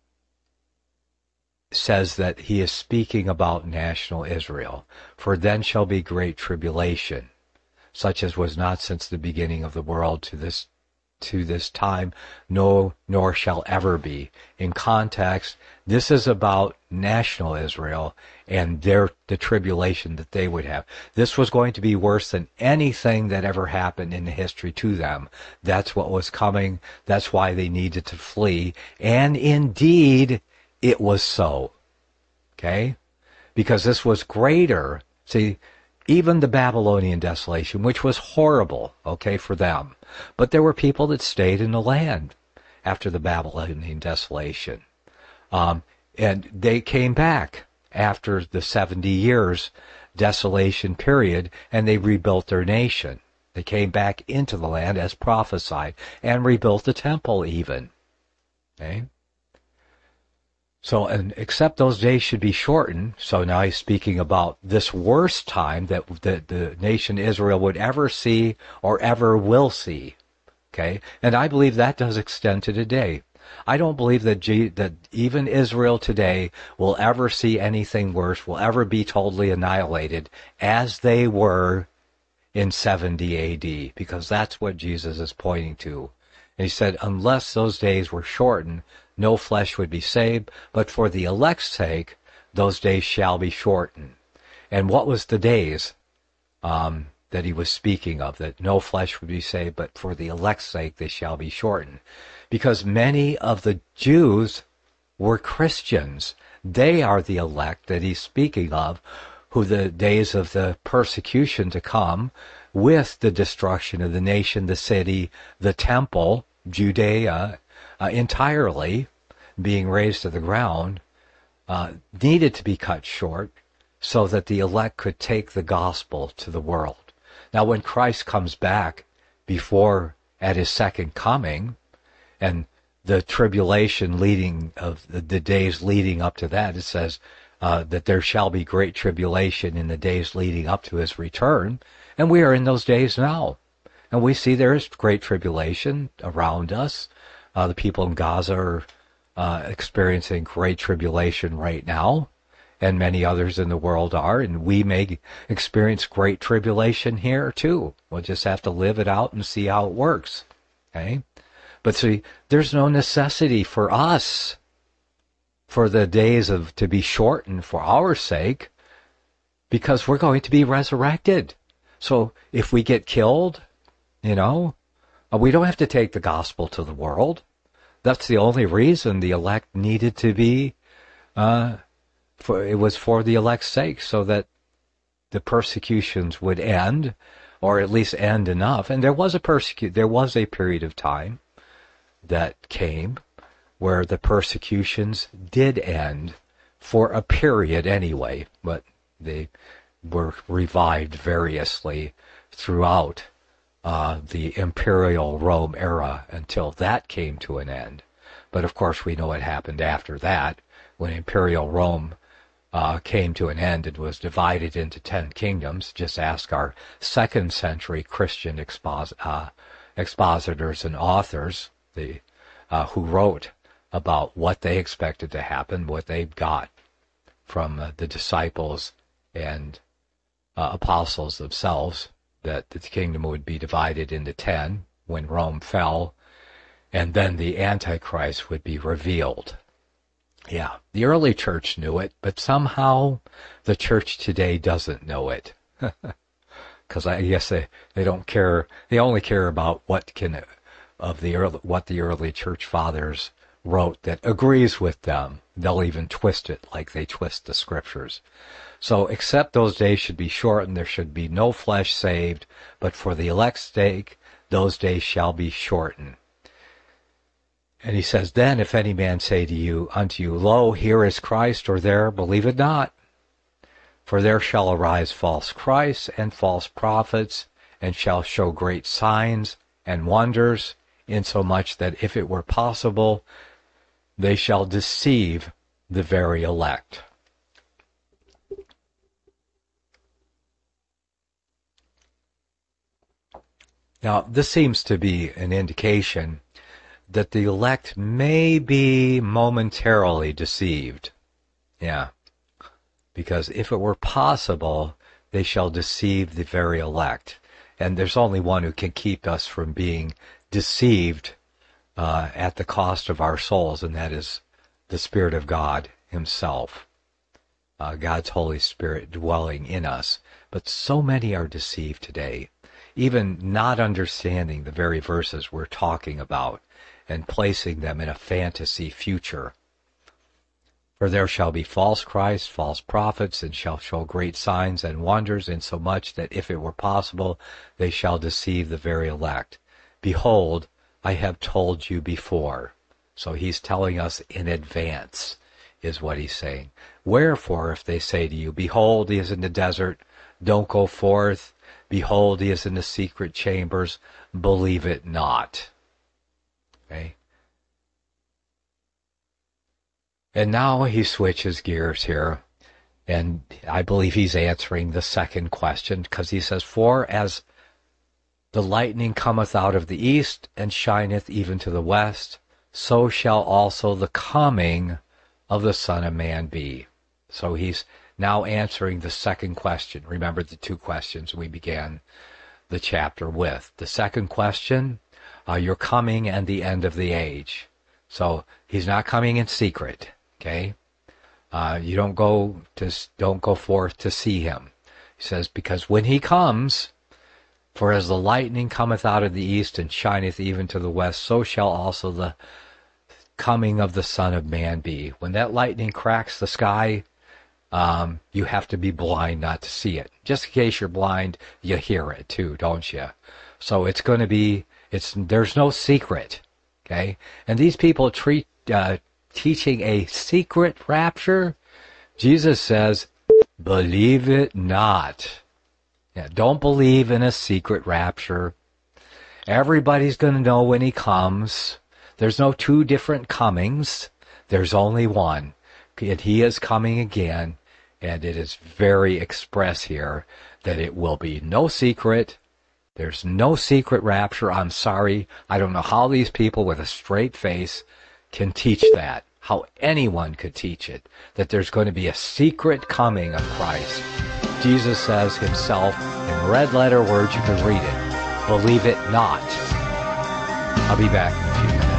says that he is speaking about national Israel. For then shall be great tribulation, such as was not since the beginning of the world to this to this time, no, nor shall ever be. In context, this is about national Israel and their the tribulation that they would have. This was going to be worse than anything that ever happened in history to them. That's what was coming. That's why they needed to flee. And indeed, it was so. Okay? Because this was greater. See, even the Babylonian desolation, which was horrible, okay, for them. But there were people that stayed in the land after the Babylonian desolation. Um, and they came back after the seventy years desolation period, and they rebuilt their nation. They came back into the land as prophesied and rebuilt the temple even. Okay? So, and except those days should be shortened. So now he's speaking about this worst time that the, the nation Israel would ever see or ever will see. Okay? And I believe that does extend to today. I don't believe that G, that even Israel today will ever see anything worse, will ever be totally annihilated as they were in seventy A D, because that's what Jesus is pointing to. And he said, unless those days were shortened, no flesh would be saved, but for the elect's sake, those days shall be shortened. And what was the days um, that he was speaking of, that no flesh would be saved, but for the elect's sake they shall be shortened? Because many of the Jews were Christians. They are the elect that he's speaking of, who the days of the persecution to come, with the destruction of the nation, the city, the temple, Judea, uh, entirely being razed to the ground, uh, needed to be cut short so that the elect could take the gospel to the world. Now, when Christ comes back before, at his second coming, and the tribulation leading of the, the days leading up to that, it says uh, that there shall be great tribulation in the days leading up to his return, and we are in those days now. And we see there is great tribulation around us. Uh, the people in Gaza are uh, experiencing great tribulation right now, and many others in the world are, and we may experience great tribulation here too. We'll just have to live it out and see how it works. Okay? But see, there's no necessity for us for the days of to be shortened for our sake, because we're going to be resurrected. So if we get killed, you know, we don't have to take the gospel to the world. That's the only reason the elect needed to be, uh, for, it was for the elect's sake, so that the persecutions would end, or at least end enough. And there was a persecu- there was a period of time that came where the persecutions did end, for a period anyway, but they were revived variously throughout uh, the imperial Rome era until that came to an end. But of course we know what happened after that, when imperial Rome uh, came to an end and was divided into ten kingdoms. Just ask our second century Christian expos- uh, expositors and authors, the uh, who wrote about what they expected to happen, what they got from uh, the disciples and uh, apostles themselves, that the kingdom would be divided into ten when Rome fell, and then the Antichrist would be revealed. Yeah, the early church knew it, but somehow the church today doesn't know it. Because I guess they, they don't care, they only care about what can, of the early, what the early church fathers wrote that agrees with them. They'll even twist it like they twist the scriptures. So except those days should be shortened, there should be no flesh saved, but for the elect's sake, those days shall be shortened. And he says, then if any man say to you, unto you, lo, here is Christ, or there, believe it not. For there shall arise false Christs and false prophets, and shall show great signs and wonders, insomuch that if it were possible, they shall deceive the very elect. Now, this seems to be an indication that the elect may be momentarily deceived. Yeah. Because if it were possible, they shall deceive the very elect. And there's only one who can keep us from being deceived uh, at the cost of our souls, and that is the Spirit of God himself. Uh, God's Holy Spirit dwelling in us. But so many are deceived today, even not understanding the very verses we're talking about and placing them in a fantasy future. For there shall be false Christs, false prophets, and shall show great signs and wonders, insomuch that if it were possible, they shall deceive the very elect. Behold, I have told you before. So he's telling us in advance, is what he's saying. Wherefore, if they say to you, behold, he is in the desert, don't go forth. Behold, he is in the secret chambers, believe it not. Okay? And now he switches gears here, and I believe he's answering the second question, because he says, for as the lightning cometh out of the east, and shineth even to the west, so shall also the coming of the Son of Man be. So he's now answering the second question. Remember the two questions we began the chapter with. The second question, uh, your coming and the end of the age. So he's not coming in secret. Okay, uh, you don't go to don't go forth to see him. He says, because when he comes, for as the lightning cometh out of the east and shineth even to the west, so shall also the coming of the Son of Man be. When that lightning cracks the sky, um, you have to be blind not to see it. Just in case you're blind, you hear it too, don't you? So it's going to be it's there's no secret. Okay, and these people treat. Uh, teaching a secret rapture, Jesus says, believe it not. Yeah, don't believe in a secret rapture. Everybody's going to know when he comes. There's no two different comings. There's only one. And he is coming again, and it is very express here that it will be no secret. There's no secret rapture. I'm sorry. I don't know how these people with a straight face can teach that, how anyone could teach it, that there's going to be a secret coming of Christ. Jesus says himself in red letter words, you can read it, believe it not. I'll be back in a few minutes.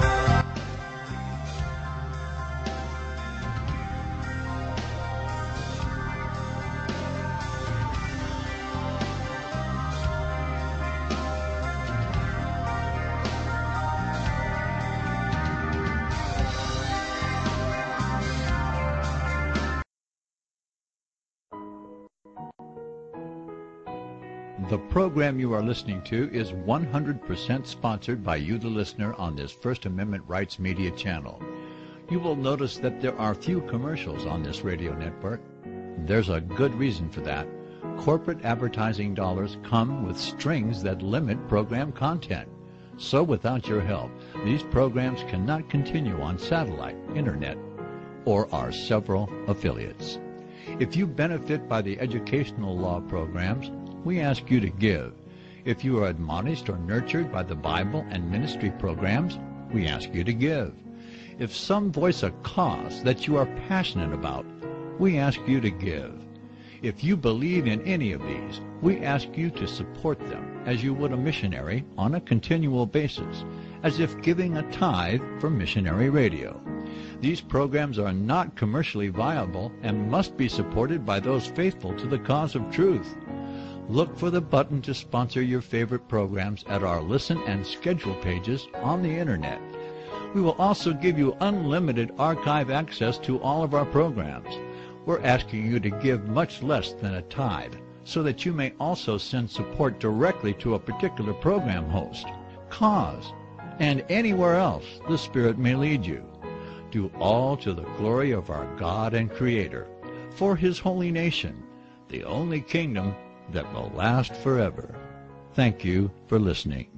The program you are listening to is one hundred percent sponsored by you, the listener, on this First Amendment Rights Media channel. You will notice that there are few commercials on this radio network. There's a good reason for that. Corporate advertising dollars come with strings that limit program content. So without your help, these programs cannot continue on satellite, internet, or our several affiliates. If you benefit by the educational law programs, we ask you to give. If you are admonished or nurtured by the Bible and ministry programs, we ask you to give. If some voice a cause that you are passionate about, we ask you to give. If you believe in any of these, we ask you to support them as you would a missionary on a continual basis, as if giving a tithe for missionary radio. These programs are not commercially viable and must be supported by those faithful to the cause of truth. Look for the button to sponsor your favorite programs at our listen and schedule pages on the internet. We will also give you unlimited archive access to all of our programs. We're asking you to give much less than a tithe, so that you may also send support directly to a particular program host, cause, and anywhere else the Spirit may lead you. Do all to the glory of our God and Creator, for His holy nation, the only kingdom that will last forever. Thank you for listening.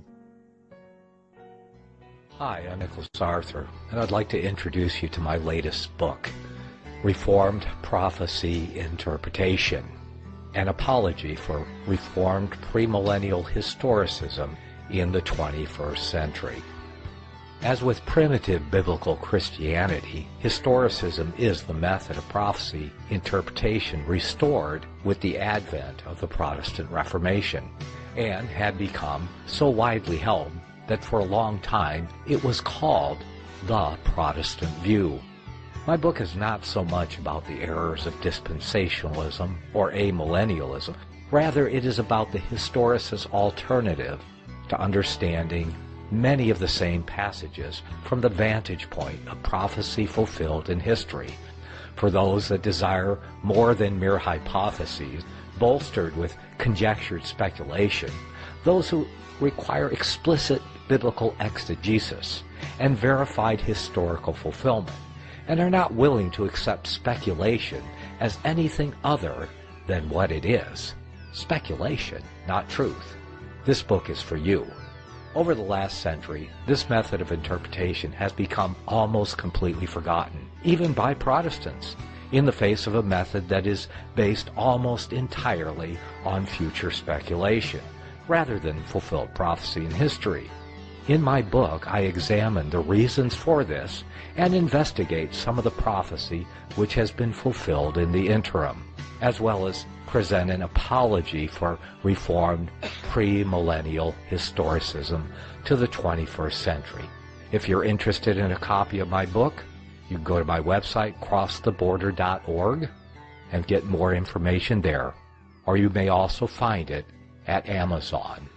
Hi, I'm Nicholas Arthur, and I'd like to introduce you to my latest book, Reformed Prophecy Interpretation, an apology for Reformed premillennial historicism in the twenty-first century. As with primitive biblical Christianity, historicism is the method of prophecy interpretation restored with the advent of the Protestant Reformation, and had become so widely held that for a long time it was called the Protestant view. My book is not so much about the errors of dispensationalism or amillennialism. Rather, it is about the historicist alternative to understanding many of the same passages from the vantage point of prophecy fulfilled in history. for those that desire more than mere hypotheses, bolstered with conjectured speculation, those who require explicit biblical exegesis and verified historical fulfillment, and are not willing to accept speculation as anything other than what it is. Speculation, not truth. This book is for you. Over the last century, this method of interpretation has become almost completely forgotten, even by Protestants, in the face of a method that is based almost entirely on future speculation, rather than fulfilled prophecy and history. In my book, I examine the reasons for this and investigate some of the prophecy which has been fulfilled in the interim, as well as present an apology for Reformed premillennial historicism to the twenty-first century. If you're interested in a copy of my book, you can go to my website, cross the border dot org, and get more information there. Or you may also find it at Amazon.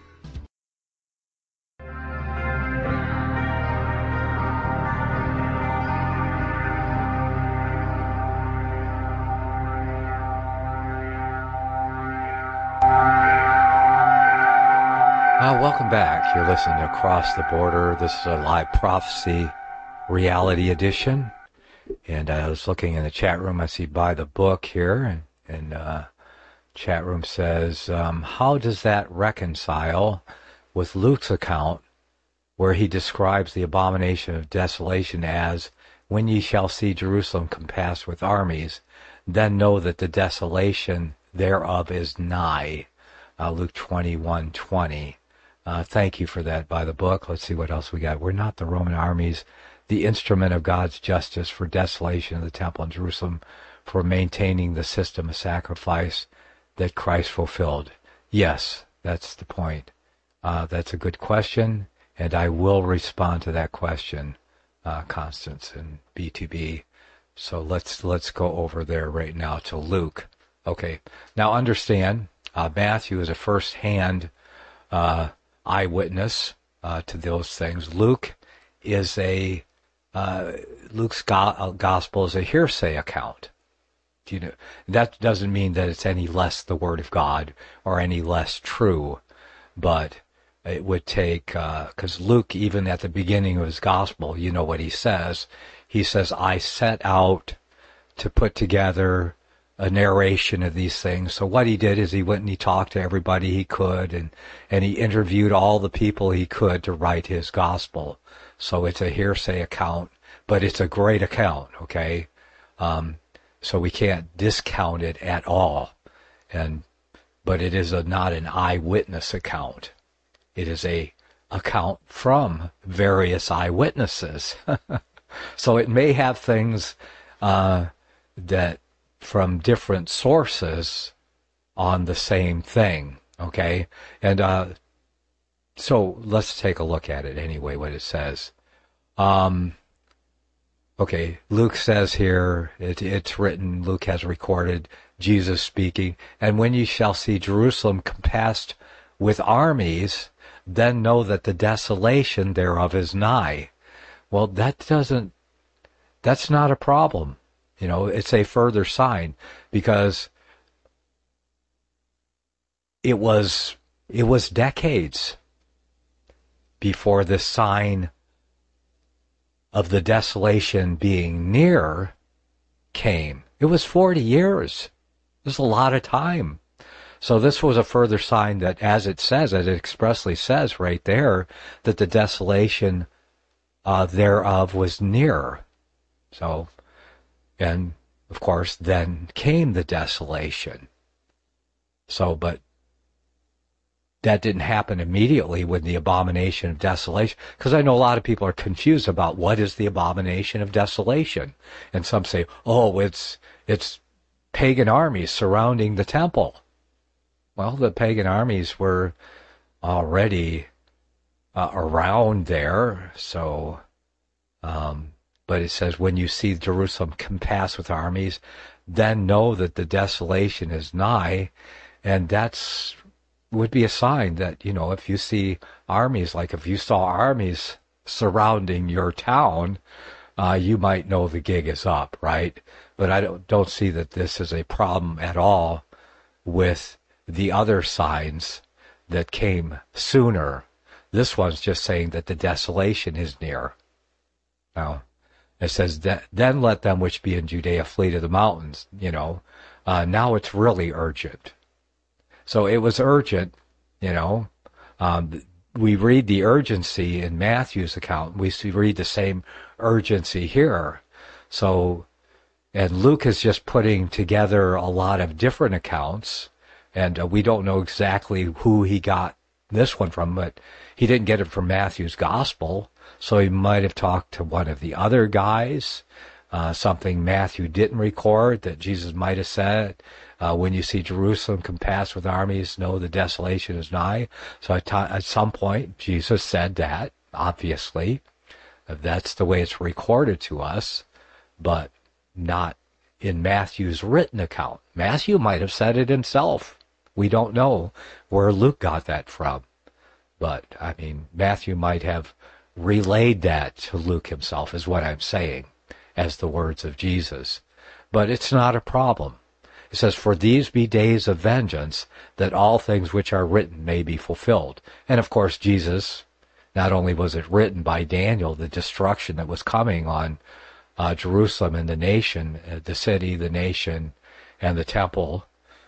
Uh, welcome back. You're listening to Across the Border. This is a live prophecy reality edition. And I was looking in the chat room. I see buy the book here. And, and uh, chat room says, um, how does that reconcile with Luke's account where he describes the abomination of desolation as, when ye shall see Jerusalem compassed with armies, then know that the desolation thereof is nigh. Uh, Luke twenty-one twenty. Uh, thank you for that by the book. Let's see what else we got. We're not the Roman armies, the instrument of God's justice for desolation of the temple in Jerusalem, for maintaining the system of sacrifice that Christ fulfilled. Yes, that's the point. Uh, that's a good question, and I will respond to that question, uh, Constance and B T B. So let's let's go over there right now to Luke. Okay, now understand, uh, Matthew is a first-hand uh, eyewitness uh, to those things. Luke is a uh, Luke's go- gospel is a hearsay account. Do you know, that doesn't mean that it's any less the Word of God or any less true, but it would take, because uh, Luke, even at the beginning of his gospel, you know what he says. He says, I set out to put together a narration of these things. So what he did is he went and he talked to everybody he could, and, and he interviewed all the people he could to write his gospel. So it's a hearsay account, but it's a great account, okay? Um, so we can't discount it at all. And but it is a, not an eyewitness account. It is a account from various eyewitnesses. So it may have things uh, that from different sources on the same thing, okay? And uh, so let's take a look at it anyway, what it says. Um, okay, Luke says here, it, it's written, Luke has recorded Jesus speaking, and when ye shall see Jerusalem compassed with armies, then know that the desolation thereof is nigh. Well, that doesn't, that's not a problem. You know, it's a further sign, because it was it was decades before the sign of the desolation being near came. It was forty years. It was a lot of time. So this was a further sign that, as it says, as it expressly says right there, that the desolation uh, thereof was near. So, and of course, then came the desolation. So, but that didn't happen immediately with the abomination of desolation, because I know a lot of people are confused about what is the abomination of desolation. And some say, oh, it's it's pagan armies surrounding the temple. Well, the pagan armies were already uh, around there, so, um, but it says, when you see Jerusalem compassed with armies, then know that the desolation is nigh, and that's would be a sign that, you know, if you see armies, like if you saw armies surrounding your town, uh, you might know the gig is up, right? but I don't, don't see that this is a problem at all with the other signs that came sooner. This one's just saying that the desolation is near. Now, it says, that, then let them which be in Judea flee to the mountains, you know. Uh, now it's really urgent. So it was urgent, you know. Um, we read the urgency in Matthew's account. We see, read the same urgency here. So, and Luke is just putting together a lot of different accounts, and uh, we don't know exactly who he got this one from, but he didn't get it from Matthew's gospel, so he might have talked to one of the other guys, uh, something Matthew didn't record that Jesus might have said, uh, when you see Jerusalem compassed with armies, know the desolation is nigh. So at, t- at some point, Jesus said that, obviously. That's the way it's recorded to us, but not in Matthew's written account. Matthew might have said it himself. We don't know where Luke got that from. But, I mean, Matthew might have relayed that to Luke himself, is what I'm saying, as the words of Jesus. But it's not a problem. It says, for these be days of vengeance, that all things which are written may be fulfilled. And, of course, Jesus, not only was it written by Daniel, the destruction that was coming on uh, Jerusalem and the nation, uh, the city, the nation, and the temple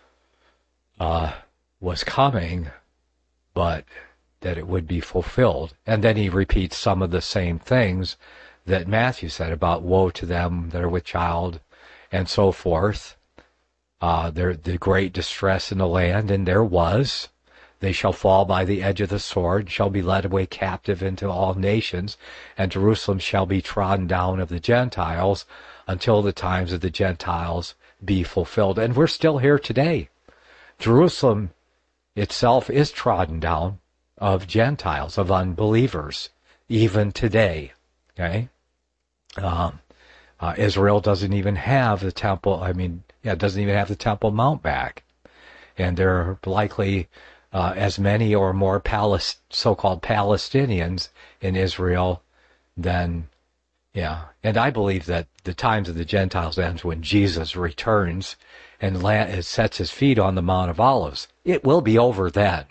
uh, was coming, but that it would be fulfilled. And then he repeats some of the same things that Matthew said about woe to them that are with child and so forth. Uh, there, the great distress in the land, and there was. They shall fall by the edge of the sword, shall be led away captive into all nations, and Jerusalem shall be trodden down of the Gentiles until the times of the Gentiles be fulfilled. And we're still here today. Jerusalem itself is trodden down of Gentiles, of unbelievers, even today. Okay? Um, uh, Israel doesn't even have the temple, I mean, yeah, it doesn't even have the Temple Mount back. And there are likely uh, as many or more Palest- so-called Palestinians in Israel than, yeah. And I believe that the times of the Gentiles ends when Jesus returns and la- sets his feet on the Mount of Olives. It will be over then.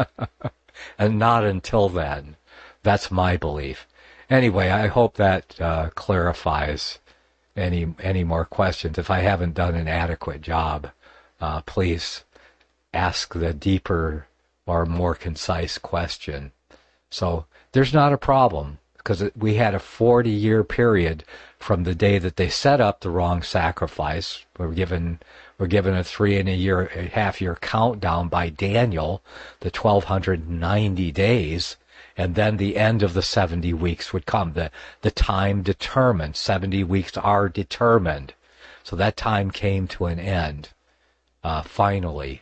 And not until then. That's my belief. Anyway, I hope that uh, clarifies any any more questions. If I haven't done an adequate job, uh, please ask the deeper or more concise question. So there's not a problem, because we had a forty-year period from the day that they set up the wrong sacrifice. We're given we're given a three and a year, a half year countdown by Daniel, the twelve ninety days. And then the end of the seventy weeks would come. The, the time determined. seventy weeks are determined. So that time came to an end. Uh, finally,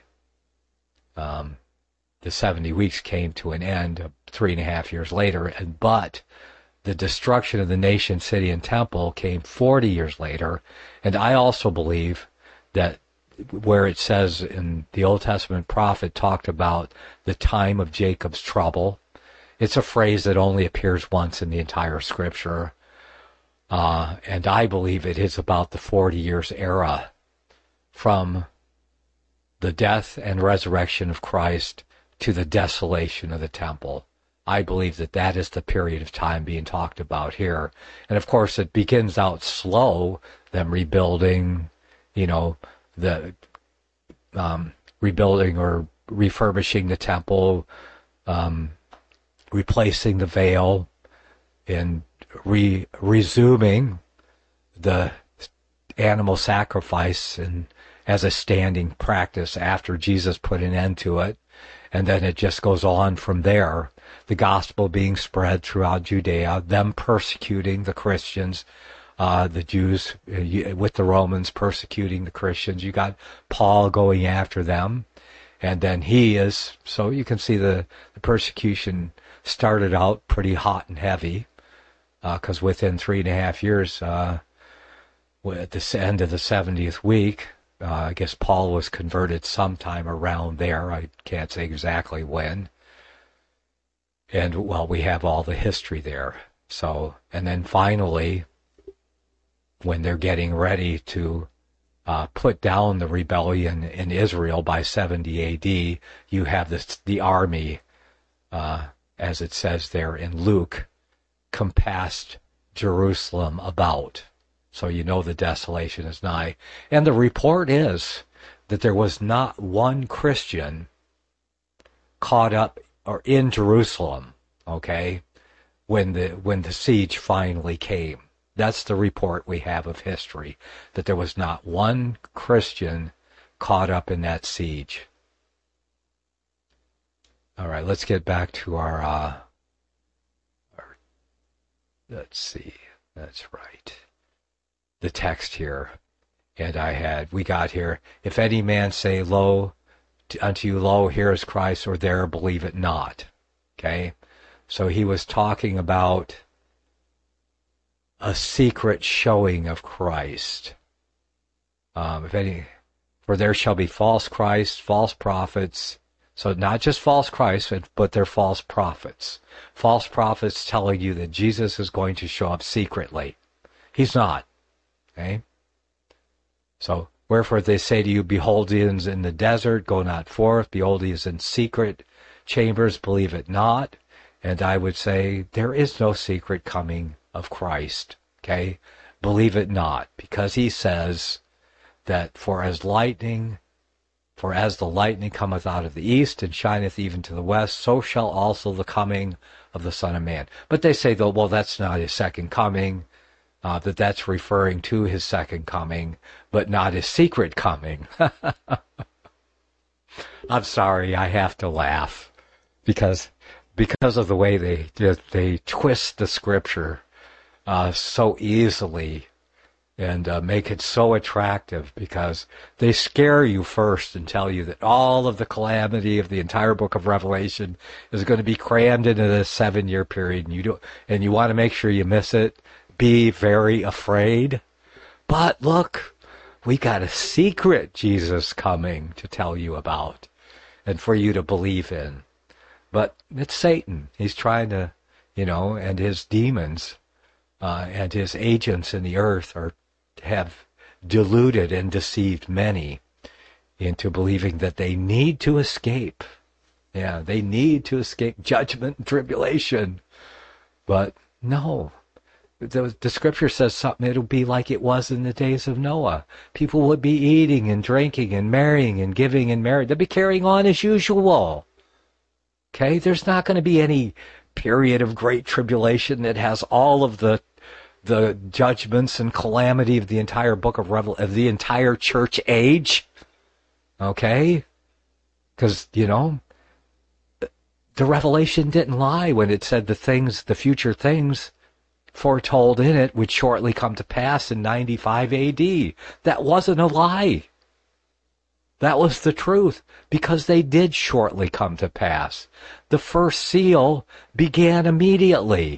um, the seventy weeks came to an end three and a half years later. And, but the destruction of the nation, city, and temple came forty years later. And I also believe that where it says in the Old Testament prophet talked about the time of Jacob's trouble, it's a phrase that only appears once in the entire scripture. Uh, and I believe it is about the forty years era from the death and resurrection of Christ to the desolation of the temple. I believe that that is the period of time being talked about here. And of course it begins out slow, them rebuilding, you know, the um, rebuilding or refurbishing the temple, um, replacing the veil, and re- resuming the animal sacrifice and as a standing practice after Jesus put an end to it. And then it just goes on from there. The gospel being spread throughout Judea, them persecuting the Christians, uh, the Jews uh, with the Romans persecuting the Christians. You got Paul going after them. And then he is, so you can see the, the persecution started out pretty hot and heavy, because uh, within three and a half years, uh, at the end of the seventieth week, uh, I guess Paul was converted sometime around there. I can't say exactly when. And, well, we have all the history there. So, and then finally, when they're getting ready to uh, put down the rebellion in Israel by seventy A D, you have this, the army, uh, as it says there in Luke, compassed Jerusalem about. So you know the desolation is nigh. And the report is that there was not one Christian caught up or in Jerusalem, okay, when the when the siege finally came. That's the report we have of history, that there was not one Christian caught up in that siege. All right, let's get back to our, uh, our let's see, that's right, the text here. And I had, we got here, if any man say, lo, unto you, lo, here is Christ, or there, believe it not. Okay? So he was talking about a secret showing of Christ. Um, if any, for there shall be false Christs, false prophets. So not just false Christs, but they're false prophets. False prophets telling you that Jesus is going to show up secretly. He's not. Okay? So, wherefore they say to you, behold, he is in the desert, go not forth. Behold, he is in secret chambers, believe it not. And I would say, there is no secret coming of Christ. Okay? Believe it not. Because he says that for as lightning, for as the lightning cometh out of the east and shineth even to the west, so shall also the coming of the Son of Man. But they say, though, well, that's not his second coming. Uh, that that's referring to his second coming, but not his secret coming. I'm sorry, I have to laugh because because of the way they they twist the scripture uh, so easily and uh, make it so attractive, because they scare you first and tell you that all of the calamity of the entire book of Revelation is going to be crammed into this seven-year period, and you do, and you want to make sure you miss it. Be very afraid. But look, we got a secret Jesus coming to tell you about and for you to believe in. But it's Satan. He's trying to, you know, and his demons uh, and his agents in the earth are have deluded and deceived many into believing that they need to escape. Yeah, they need to escape judgment and tribulation. But no. The, the scripture says something, it'll be like it was in the days of Noah. People would be eating and drinking and marrying and giving and married. They'll be carrying on as usual. Okay? There's not going to be any period of great tribulation that has all of the the judgments and calamity of the entire book of Revelation, of the entire church age. Okay? Because, you know, the Revelation didn't lie when it said the things, the future things foretold in it would shortly come to pass in ninety-five A D. That wasn't a lie. That was the truth, because they did shortly come to pass. The first seal began immediately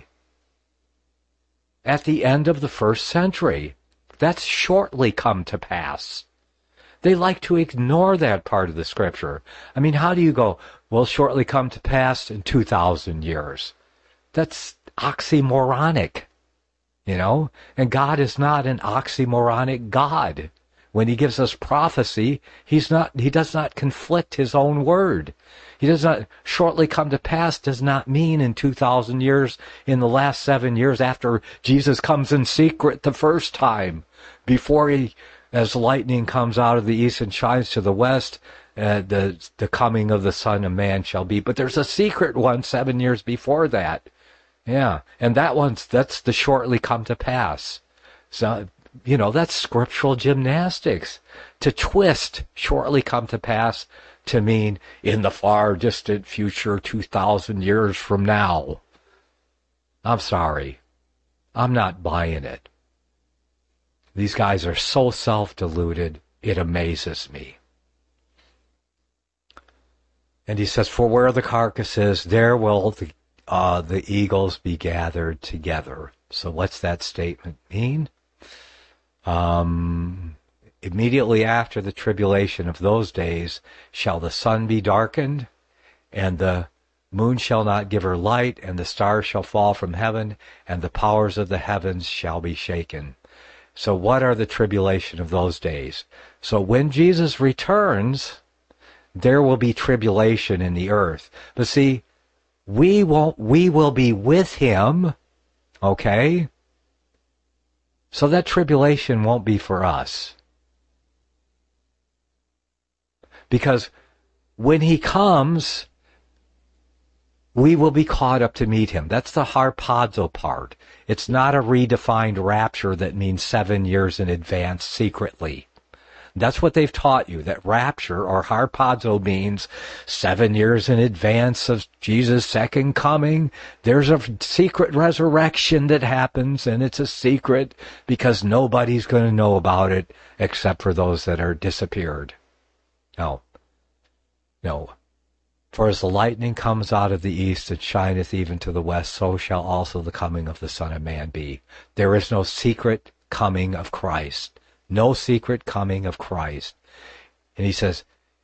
at the end of the first century. That's shortly come to pass. They like to ignore that part of the scripture. I mean, how do you go, will shortly come to pass in two thousand years? That's oxymoronic, you know, and God is not an oxymoronic God. When he gives us prophecy, he's not, he does not conflict his own word. He does not, shortly come to pass does not mean in two thousand years, in the last seven years after Jesus comes in secret the first time, before he, as lightning comes out of the east and shines to the west, uh, the, the coming of the Son of Man shall be. But there's a secret one seven years before that. Yeah, and that one's, that's the shortly come to pass. So, you know, that's scriptural gymnastics. To twist shortly come to pass to mean in the far distant future, two thousand years from now. I'm sorry. I'm not buying it. These guys are so self-deluded, it amazes me. And he says, for where the carcass is, there will the Uh, the eagles be gathered together. So what's that statement mean? Um, immediately after the tribulation of those days shall the sun be darkened, and the moon shall not give her light, and the stars shall fall from heaven, and the powers of the heavens shall be shaken. So what are the tribulation of those days? So when Jesus returns, there will be tribulation in the earth. But see, we won't, we will be with him, okay? So that tribulation won't be for us. Because when he comes, we will be caught up to meet him. That's the harpazo part. It's not a redefined rapture that means seven years in advance secretly. That's what they've taught you, that rapture or harpazo means seven years in advance of Jesus' second coming. There's a secret resurrection that happens, and it's a secret because nobody's going to know about it except for those that are disappeared. No. No. For as the lightning comes out of the east and shineth even to the west, so shall also the coming of the Son of Man be. There is no secret coming of Christ. No secret coming of Christ. And he says,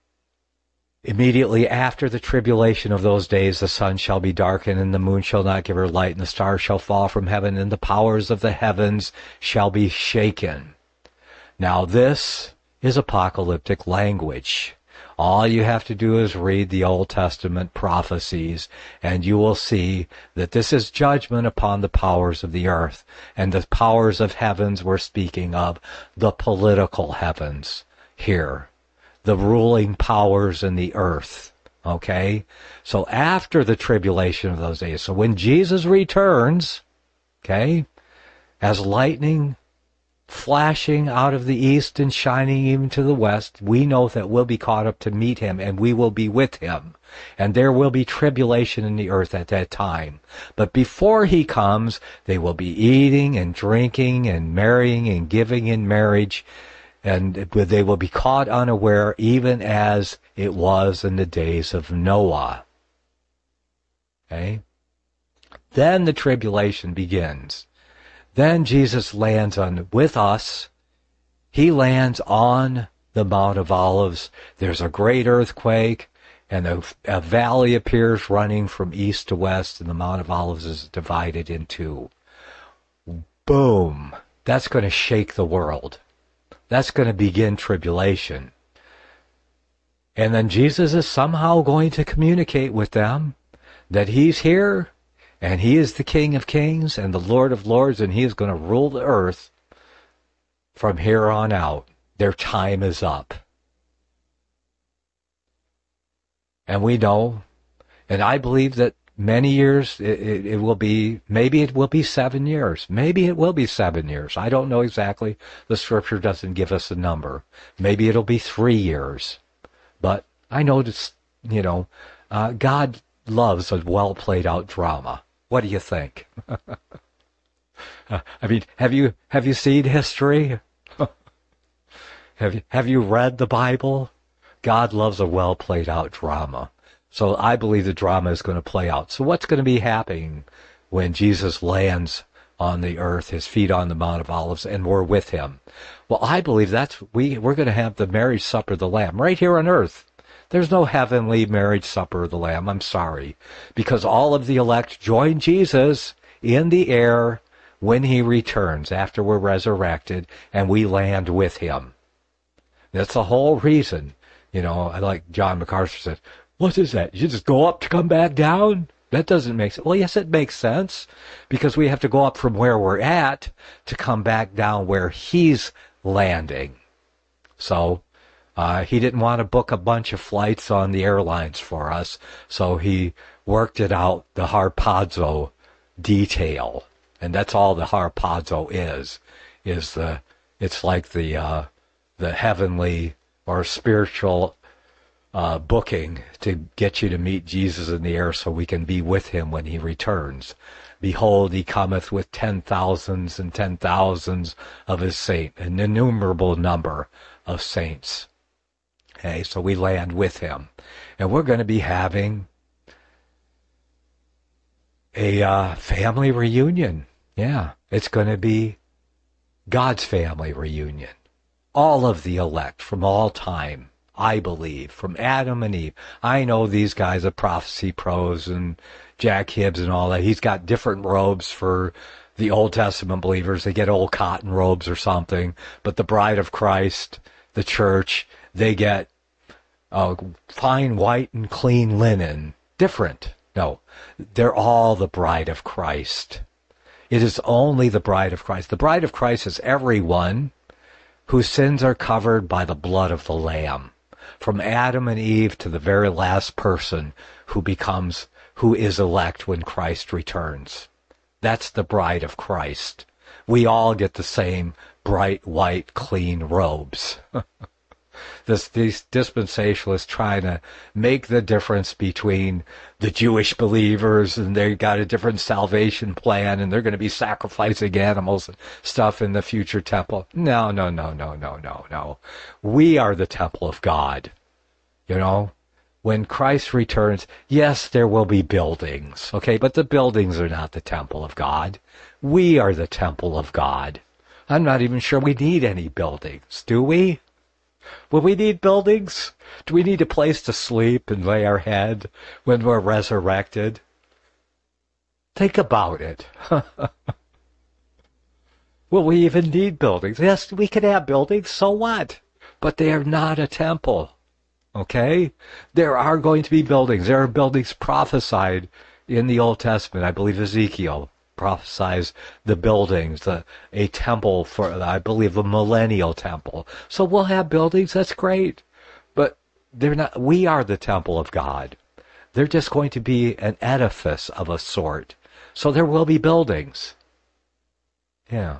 immediately after the tribulation of those days, the sun shall be darkened, and the moon shall not give her light, and the stars shall fall from heaven, and the powers of the heavens shall be shaken. Now this is apocalyptic language. All you have to do is read the Old Testament prophecies, and you will see that this is judgment upon the powers of the earth. And the powers of heavens we're speaking of, the political heavens here, the ruling powers in the earth. Okay? So after the tribulation of those days, so when Jesus returns, okay, as lightning flashing out of the east and shining even to the west, we know that we'll be caught up to meet him, and we will be with him. And there will be tribulation in the earth at that time. But before he comes, they will be eating and drinking and marrying and giving in marriage, and they will be caught unaware, even as it was in the days of Noah. Okay? Then the tribulation begins. Then Jesus lands on with us. He lands on the Mount of Olives. There's a great earthquake, and a, a valley appears running from east to west, and the Mount of Olives is divided in two. Boom! That's going to shake the world. That's going to begin tribulation. And then Jesus is somehow going to communicate with them that he's here, and he is the King of Kings and the Lord of Lords, and he is going to rule the earth from here on out. Their time is up. And we know, and I believe that many years, it, it, it will be, maybe it will be seven years. Maybe it will be seven years. I don't know exactly. The scripture doesn't give us a number. Maybe it'll be three years. But I know, this, you know, uh, God loves a well-played-out drama. What do you think? uh, I mean, have you have you seen history? have you have you read the Bible? God loves a well-played-out drama. So I believe the drama is going to play out. So what's going to be happening when Jesus lands on the earth, his feet on the Mount of Olives, and we're with him? Well, I believe that's we we're going to have the marriage supper of the Lamb right here on earth. There's no heavenly marriage supper of the Lamb. I'm sorry. Because all of the elect join Jesus in the air when he returns after we're resurrected, and we land with him. That's the whole reason. You know, like John MacArthur said, what is that? You just go up to come back down? That doesn't make sense. Well, yes, it makes sense. Because we have to go up from where we're at to come back down where he's landing. So, Uh, he didn't want to book a bunch of flights on the airlines for us, so he worked it out, the harpazo detail. And that's all the harpazo is, is the, it's like the, uh, the heavenly or spiritual, uh, booking to get you to meet Jesus in the air so we can be with him when he returns. Behold, he cometh with ten thousands and ten thousands of his saints, an innumerable number of saints. Okay, so we land with him. And we're going to be having a uh, family reunion. Yeah, it's going to be God's family reunion. All of the elect from all time, I believe, from Adam and Eve. I know these guys are Prophecy Pros and Jack Hibbs and all that. He's got different robes for the Old Testament believers, they get old cotton robes or something, but the bride of Christ, the church, they get uh, fine white and clean linen. Different. No, they're all the bride of Christ. It is only the bride of Christ. The bride of Christ is everyone whose sins are covered by the blood of the Lamb. From Adam and Eve to the very last person who becomes, who is elect when Christ returns. That's the bride of Christ. We all get the same bright, white, clean robes. This, these dispensationalists trying to make the difference between the Jewish believers, and they got a different salvation plan, and they're going to be sacrificing animals and stuff in the future temple. No, no, no, no, no, no, no. We are the temple of God. You know, when Christ returns, yes, there will be buildings, okay, but the buildings are not the temple of God. We are the temple of God. I'm not even sure we need any buildings, do we? Will we need buildings? Do we need a place to sleep and lay our head when we're resurrected? Think about it. Will we even need buildings? Yes, we can have buildings, so what? But they are not a temple, okay? There are going to be buildings. There are buildings prophesied in the Old Testament. I believe Ezekiel prophesies the buildings, the, a temple for, I believe, a millennial temple. So we'll have buildings, that's great. But they're not, we are the temple of God. They're just going to be an edifice of a sort. So there will be buildings. Yeah.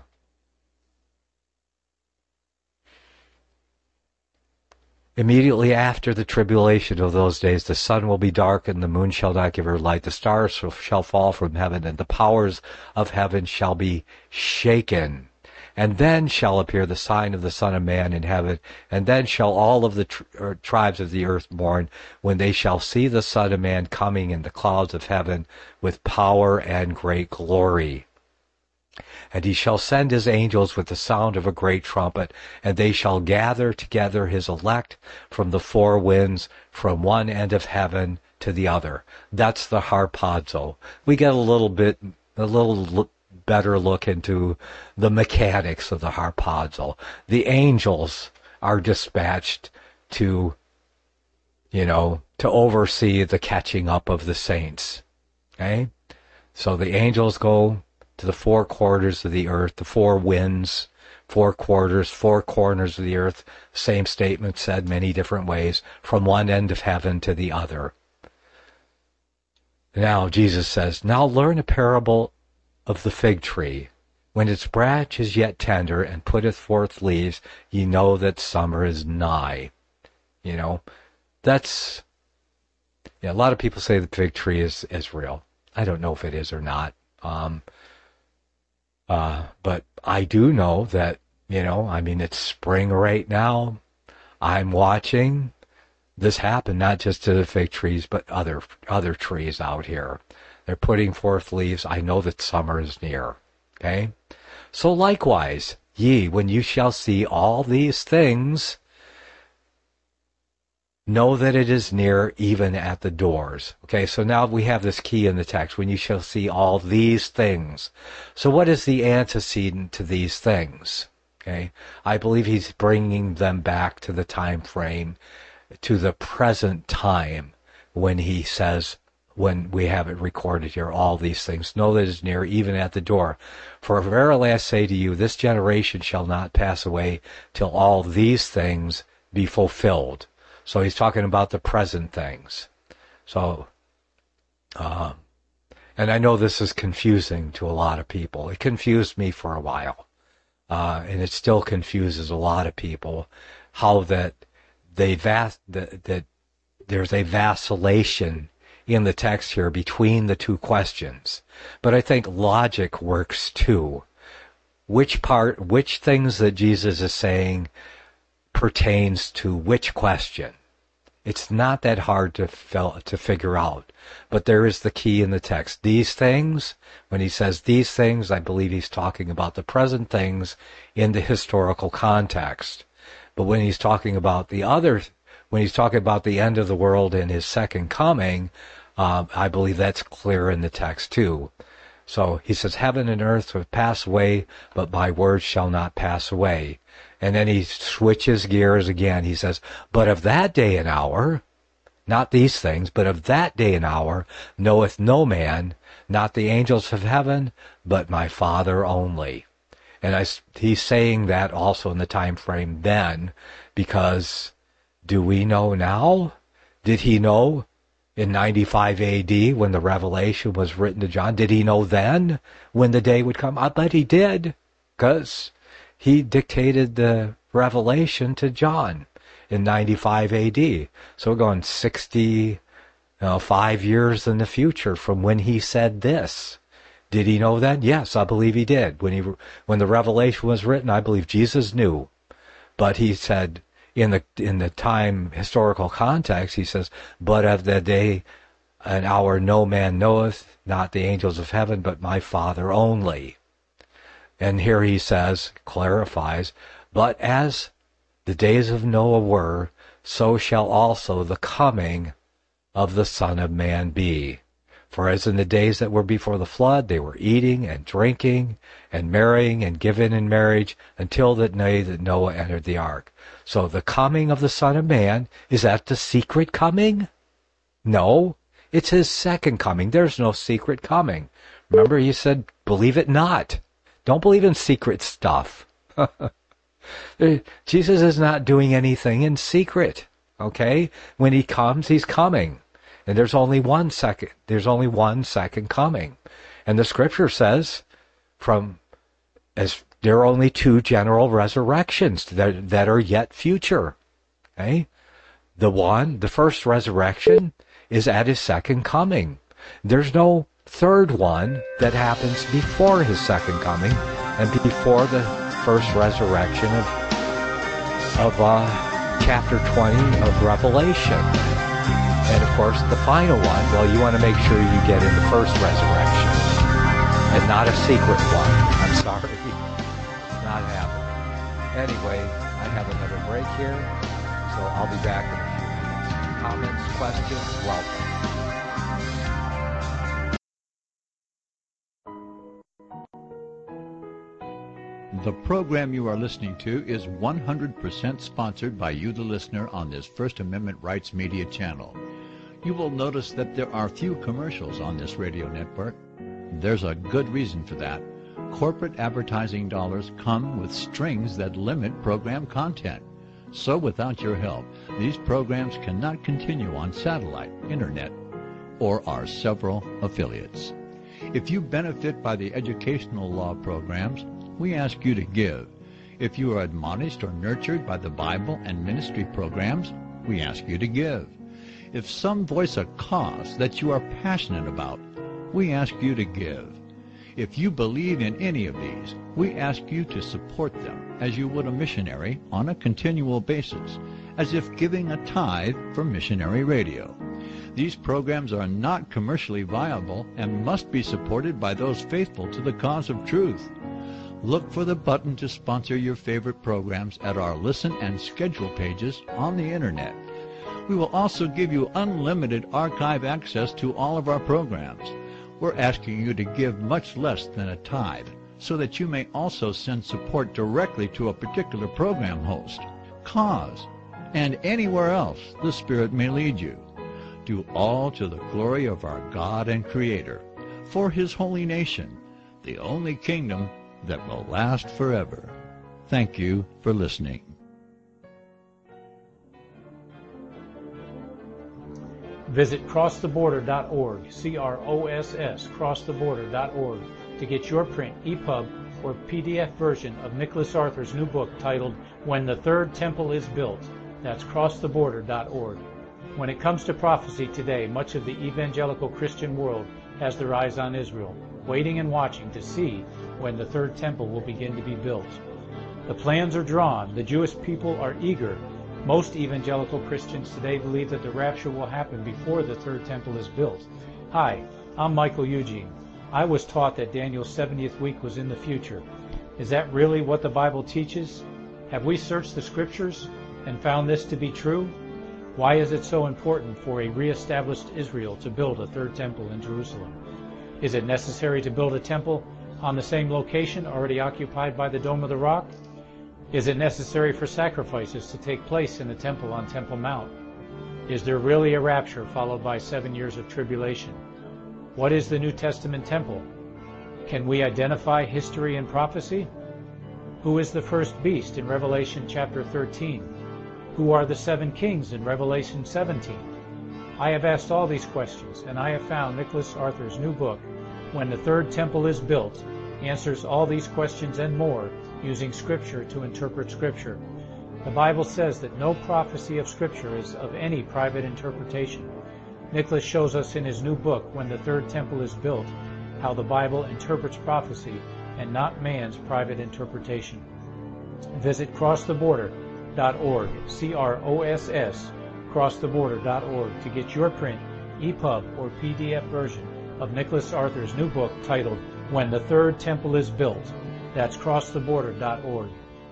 Immediately after the tribulation of those days, the sun will be darkened, the moon shall not give her light, the stars shall fall from heaven, and the powers of heaven shall be shaken. And then shall appear the sign of the Son of Man in heaven, and then shall all of the tri- tribes of the earth mourn, when they shall see the Son of Man coming in the clouds of heaven with power and great glory. And he shall send his angels with the sound of a great trumpet, and they shall gather together his elect from the four winds, from one end of heaven to the other. That's the harpazo. We get a little bit, a little look, better look into the mechanics of the harpazo. The angels are dispatched to, you know, to oversee the catching up of the saints. Okay? So the angels go to the four quarters of the earth, the four winds, four quarters, four corners of the earth, same statement said many different ways, from one end of heaven to the other. Now, Jesus says, now learn a parable of the fig tree. When its branch is yet tender and putteth forth leaves, ye know that summer is nigh. You know, that's, yeah, a lot of people say the fig tree is, is real. I don't know if it is or not. Um, Uh, but I do know that, you know, I mean, it's spring right now. I'm watching this happen, not just to the fig trees, but other other trees out here. They're putting forth leaves. I know that summer is near. Okay? So likewise, ye, when you shall see all these things, know that it is near, even at the doors. Okay, so now we have this key in the text, when you shall see all these things. So what is the antecedent to these things? Okay, I believe he's bringing them back to the time frame, to the present time, when he says, when we have it recorded here, all these things. Know that it is near, even at the door. For verily I say to you, this generation shall not pass away till all these things be fulfilled. So he's talking about the present things. So, uh, and I know this is confusing to a lot of people. It confused me for a while. Uh, and it still confuses a lot of people, how that they vas- that, that there's a vacillation in the text here between the two questions. But I think logic works too. Which part, which things that Jesus is saying pertains to which question? It's not that hard to fill, to figure out, but there is the key in the text. These things, when he says these things, I believe he's talking about the present things in the historical context. But when he's talking about the other, when he's talking about the end of the world and his second coming, um, I believe that's clear in the text too. So he says, heaven and earth will pass away, but my words shall not pass away. And then he switches gears again. He says, but of that day and hour, not these things, but of that day and hour knoweth no man, not the angels of heaven, but my Father only. And I, he's saying that also in the time frame then, because do we know now? Did he know in ninety-five A D when the revelation was written to John? Did he know then when the day would come? I bet he did, because he dictated the revelation to John in ninety-five A D. So we're going sixty, uh, five years in the future from when he said this. Did he know then? Yes, I believe he did. When he, when the revelation was written, I believe Jesus knew. But he said, in the in the time historical context, he says, but of the day and hour no man knoweth, not the angels of heaven, but my Father only. And here he says, clarifies, but as the days of Noah were, so shall also the coming of the Son of Man be. For as in the days that were before the flood, they were eating and drinking and marrying and giving in marriage until that day that Noah entered the ark. So the coming of the Son of Man, is that the secret coming? No, it's his second coming. There's no secret coming. Remember, he said, believe it not. Don't believe in secret stuff. Jesus is not doing anything in secret, okay? When he comes, he's coming. And there's only one second, there's only one second coming. And the scripture says, from as there are only two general resurrections that, that are yet future. Okay? The one, the first resurrection is at his second coming. There's no third one that happens before his second coming and before the first resurrection of, of uh, chapter twenty of Revelation. And of course, the final one, well, you want to make sure you get in the first resurrection and not a secret one. I'm sorry. Not happening. Anyway, I have another break here, so I'll be back in a few minutes. Comments, questions, welcome. The program you are listening to is one hundred percent sponsored by you, the listener, on this First Amendment Rights Media channel. You will notice that there are few commercials on this radio network. There's a good reason for that. Corporate advertising dollars come with strings that limit program content. So without your help, these programs cannot continue on satellite, internet, or our several affiliates. If you benefit by the educational law programs, we ask you to give. If you are admonished or nurtured by the Bible and ministry programs, we ask you to give. If some voice a cause that you are passionate about, we ask you to give. If you believe in any of these, we ask you to support them as you would a missionary on a continual basis, as if giving a tithe for missionary radio. These programs are not commercially viable and must be supported by those faithful to the cause of truth. Look for the button to sponsor your favorite programs at our listen and schedule pages on the internet. We will also give you unlimited archive access to all of our programs. We're asking you to give much less than a tithe so that you may also send support directly to a particular program host, cause, and anywhere else the Spirit may lead you. Do all to the glory of our God and Creator, for His holy nation, the only kingdom that will last forever. Thank you for listening. Visit cross the border dot org, C R O S S, cross the border dot org, to get your print, E P U B, or P D F version of Nicholas Arthur's new book titled When the Third Temple is Built. That's cross the border dot org. When it comes to prophecy today, much of the evangelical Christian world has their eyes on Israel, waiting and watching to see when the third temple will begin to be built. The plans are drawn. The Jewish people are eager. Most evangelical Christians today believe that the rapture will happen before the third temple is built. Hi, I'm Michael Eugene. I was taught that Daniel's seventieth week was in the future. Is that really what the Bible teaches? Have we searched the Scriptures and found this to be true? Why is it so important for a reestablished Israel to build a third temple in Jerusalem? Is it necessary to build a temple on the same location already occupied by the Dome of the Rock? Is it necessary for sacrifices to take place in the temple on Temple Mount? Is there really a rapture followed by seven years of tribulation? What is the New Testament temple? Can we identify history and prophecy? Who is the first beast in Revelation chapter thirteen? Who are the seven kings in Revelation seventeen? I have asked all these questions, and I have found Nicholas Arthur's new book, When the Third Temple is Built, answers all these questions and more using Scripture to interpret Scripture. The Bible says that no prophecy of Scripture is of any private interpretation. Nicholas shows us in his new book, When the Third Temple is Built, how the Bible interprets prophecy and not man's private interpretation. Visit cross the border dot org, C R O S S, cross the border dot org, to get your print, E P U B, or P D F version of Nicholas Arthur's new book titled When the Third Temple is Built. That's cross the border dot org.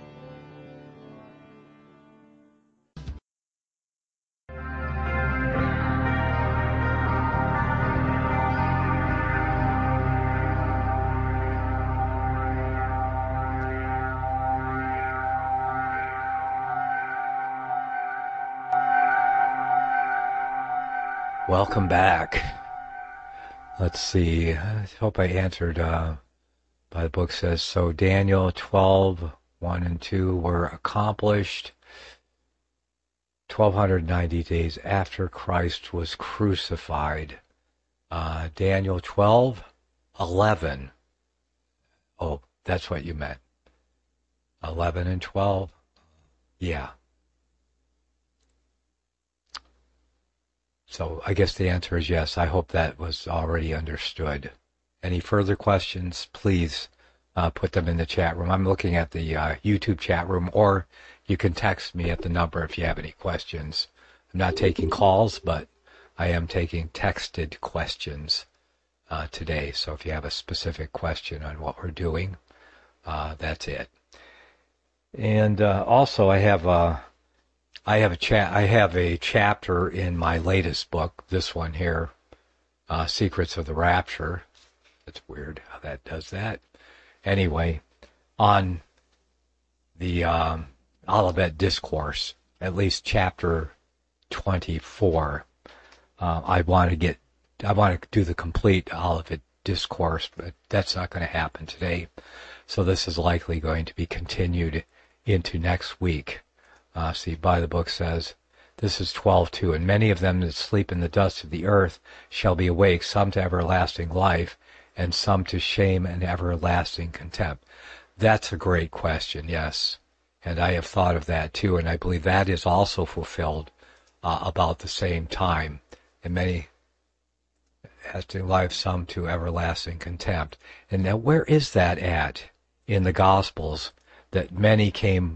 Welcome back. Let's see. I hope I answered. Uh, by the book says, so Daniel twelve, one and two were accomplished twelve ninety days after Christ was crucified. Uh, Daniel twelve, eleven. Oh, that's what you meant. eleven and twelve? Yeah. So I guess the answer is yes. I hope that was already understood. Any further questions, please uh, put them in the chat room. I'm looking at the uh, YouTube chat room, or you can text me at the number if you have any questions. I'm not taking calls, but I am taking texted questions uh, today. So if you have a specific question on what we're doing, uh, that's it. And uh, also I have a... I have a cha- I have a chapter in my latest book, this one here, uh, Secrets of the Rapture. It's weird how that does that. Anyway, on the um, Olivet Discourse, at least chapter twenty-four. Uh, I want to get, I want to do the complete Olivet Discourse, but that's not going to happen today. So this is likely going to be continued into next week. Uh, see, by the book says, this is twelve two, and many of them that sleep in the dust of the earth shall be awake, some to everlasting life, and some to shame and everlasting contempt. That's a great question, yes. And I have thought of that too, and I believe that is also fulfilled uh, about the same time. And many everlasting life, some to everlasting contempt. And now where is that at in the Gospels, that many came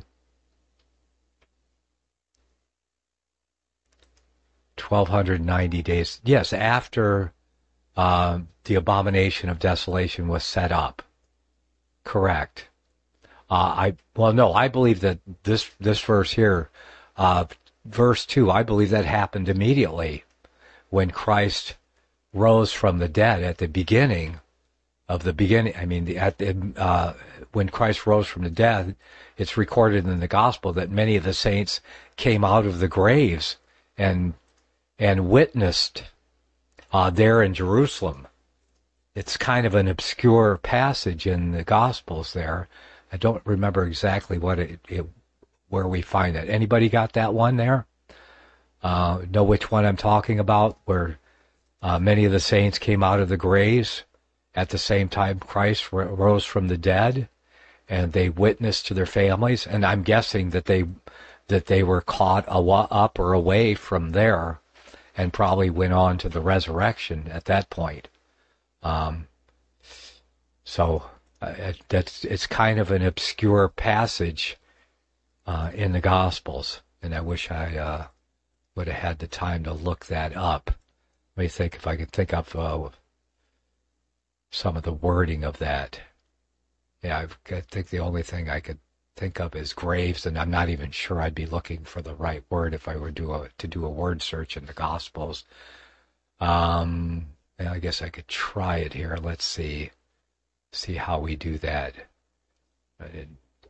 twelve ninety days, yes, after uh, the abomination of desolation was set up. Correct. Uh, I well, no, I believe that this this verse here, uh, verse two, I believe that happened immediately when Christ rose from the dead at the beginning of the beginning. I mean, the, at the, uh, when Christ rose from the dead, it's recorded in the Gospel that many of the saints came out of the graves and and witnessed uh, there in Jerusalem. It's kind of an obscure passage in the Gospels there. I don't remember exactly what it, it where we find it. Anybody got that one there? Uh, know which one I'm talking about, where uh, many of the saints came out of the graves at the same time Christ rose from the dead, and they witnessed to their families, and I'm guessing that they that they were caught up or away from there, and probably went on to the resurrection at that point. Um, so uh, that's it's kind of an obscure passage uh, in the Gospels, and I wish I uh, would have had the time to look that up. Let me think if I could think of uh, some of the wording of that. Yeah, I've, I think the only thing I could think of is graves, and I'm not even sure I'd be looking for the right word if I were do a, to do a word search in the Gospels. Um, I guess I could try it here. Let's see. See how we do that. I did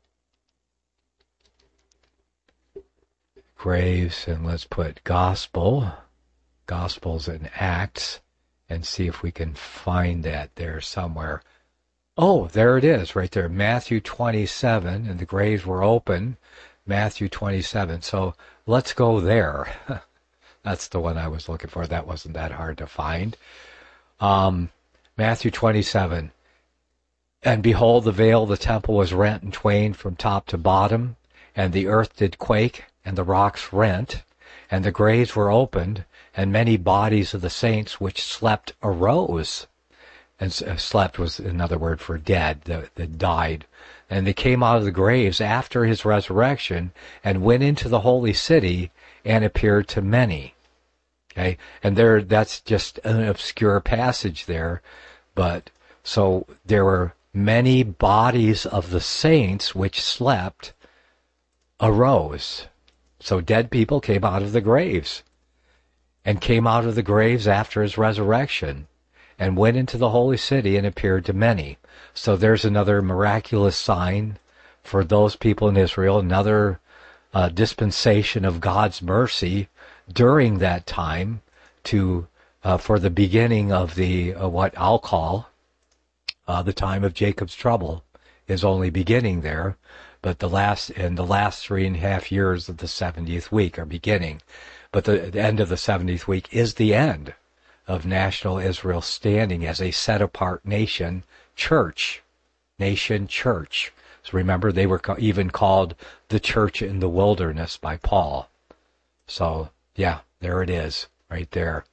graves, and let's put gospel, gospels and Acts, and see if we can find that there somewhere. Oh, there it is, right there. Matthew twenty-seven, and the graves were open. Matthew twenty-seven. So let's go there. That's the one I was looking for. That wasn't that hard to find. Um, Matthew twenty-seven. And behold, the veil of the temple was rent in twain from top to bottom, and the earth did quake, and the rocks rent, and the graves were opened, and many bodies of the saints which slept arose. And slept was another word for dead, that, that died. And they came out of the graves after his resurrection, and went into the holy city, and appeared to many. Okay, and there, that's just an obscure passage there, but so there were many bodies of the saints which slept arose. So dead people came out of the graves, and came out of the graves after his resurrection, and went into the holy city and appeared to many. So there's another miraculous sign for those people in Israel, another uh, dispensation of God's mercy during that time to uh, for the beginning of the uh, what I'll call uh, the time of Jacob's trouble is only beginning there, but the last and the last three and a half years of the seventieth week are beginning. But the, the end of the seventieth week is the end of national Israel standing as a set-apart nation church, nation church. So remember, they were co- even called the church in the wilderness by Paul. So, yeah, there it is, right there.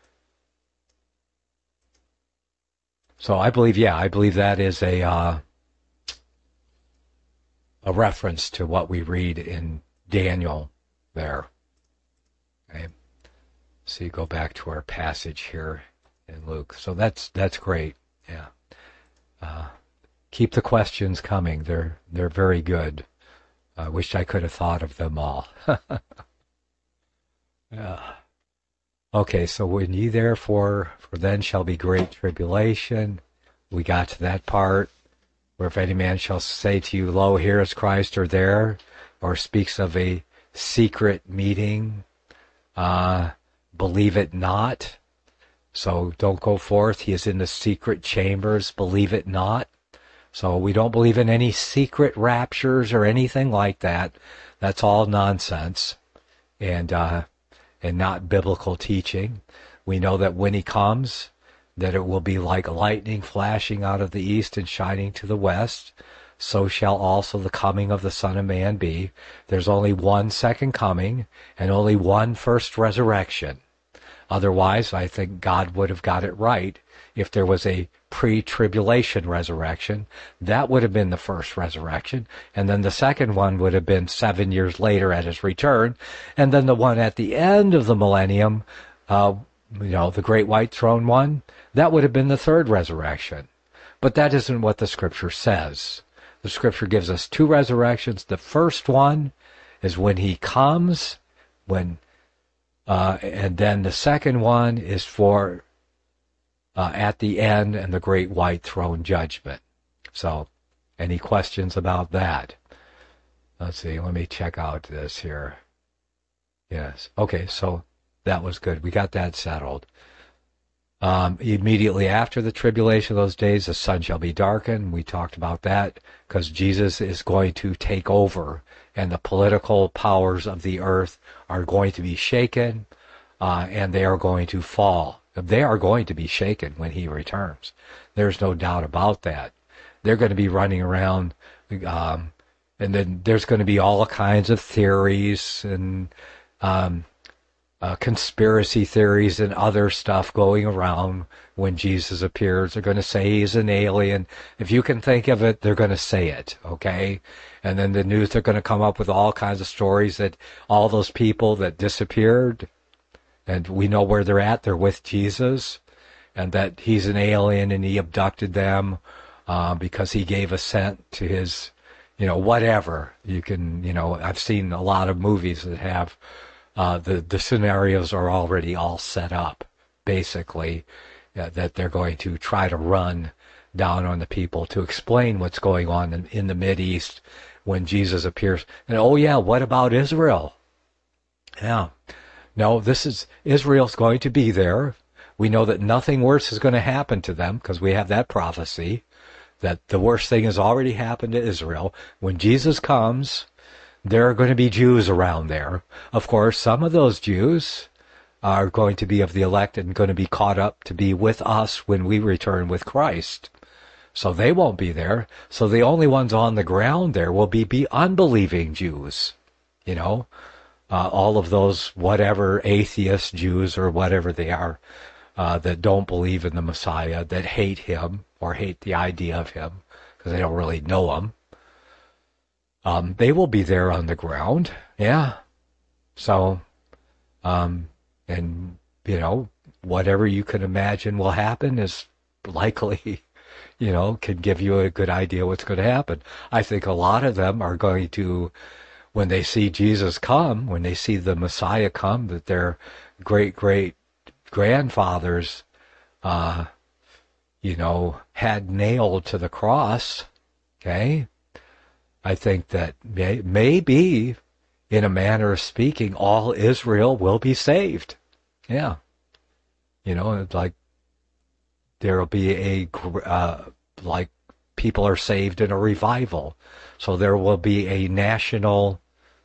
So I believe, yeah, I believe that is a uh, a reference to what we read in Daniel there. Okay. So you go back to our passage here in Luke. So that's that's great. Yeah. Uh, keep the questions coming. They're they're very good. I wish I could have thought of them all. Yeah. Okay, so when ye therefore, for then shall be great tribulation. We got to that part where if any man shall say to you, lo, here is Christ, or there, or speaks of a secret meeting, uh, believe it not. So don't go forth. He is in the secret chambers. Believe it not. So we don't believe in any secret raptures or anything like that. That's all nonsense and uh, and not biblical teaching. We know that when he comes, that it will be like lightning flashing out of the east and shining to the west. So shall also the coming of the Son of Man be. There's only one second coming and only one first resurrection. Otherwise, I think God would have got it right if there was a pre-tribulation resurrection. That would have been the first resurrection, and then the second one would have been seven years later at his return, and then the one at the end of the millennium, uh, you know, the great white throne one, that would have been the third resurrection. But that isn't what the Scripture says. The Scripture gives us two resurrections. The first one is when he comes, when Uh, and then the second one is for uh, at the end and the great white throne judgment. So, any questions about that? Let's see, let me check out this here. Yes, okay, so that was good. We got that settled. Um, immediately after the tribulation of those days, the sun shall be darkened. We talked about that because Jesus is going to take over, and the political powers of the earth are going to be shaken, uh, and they are going to fall. They are going to be shaken when he returns. There's no doubt about that. They're going to be running around, um, and then there's going to be all kinds of theories and um, uh, conspiracy theories and other stuff going around when Jesus appears. They're going to say he's an alien. If you can think of it, they're going to say it, okay? And then the news, they're going to come up with all kinds of stories that all those people that disappeared, and we know where they're at, they're with Jesus, and that he's an alien and he abducted them uh, because he gave assent to his, you know, whatever. You can, you know, I've seen a lot of movies that have uh, the, the scenarios are already all set up, basically. uh, that they're going to try to run down on the people to explain what's going on in, in the Mideast when Jesus appears. And oh yeah, what about Israel? Yeah. No, this is, Israel's going to be there. We know that nothing worse is going to happen to them because we have that prophecy that the worst thing has already happened to Israel. When Jesus comes, there are going to be Jews around there. Of course, some of those Jews are going to be of the elect and going to be caught up to be with us when we return with Christ. So they won't be there. So the only ones on the ground there will be, be unbelieving Jews. You know, uh, all of those whatever atheist Jews or whatever they are uh, that don't believe in the Messiah, that hate him or hate the idea of him because they don't really know him. Um, they will be there on the ground. Yeah. So, um, and, you know, whatever you can imagine will happen is likely, you know, can give you a good idea what's going to happen. I think a lot of them are going to, when they see Jesus come, when they see the Messiah come, that their great-great-grandfathers, uh, you know, had nailed to the cross, okay? I think that may, maybe, in a manner of speaking, all Israel will be saved. Yeah. You know, it's like there will be a, uh, like people are saved in a revival. So there will be a national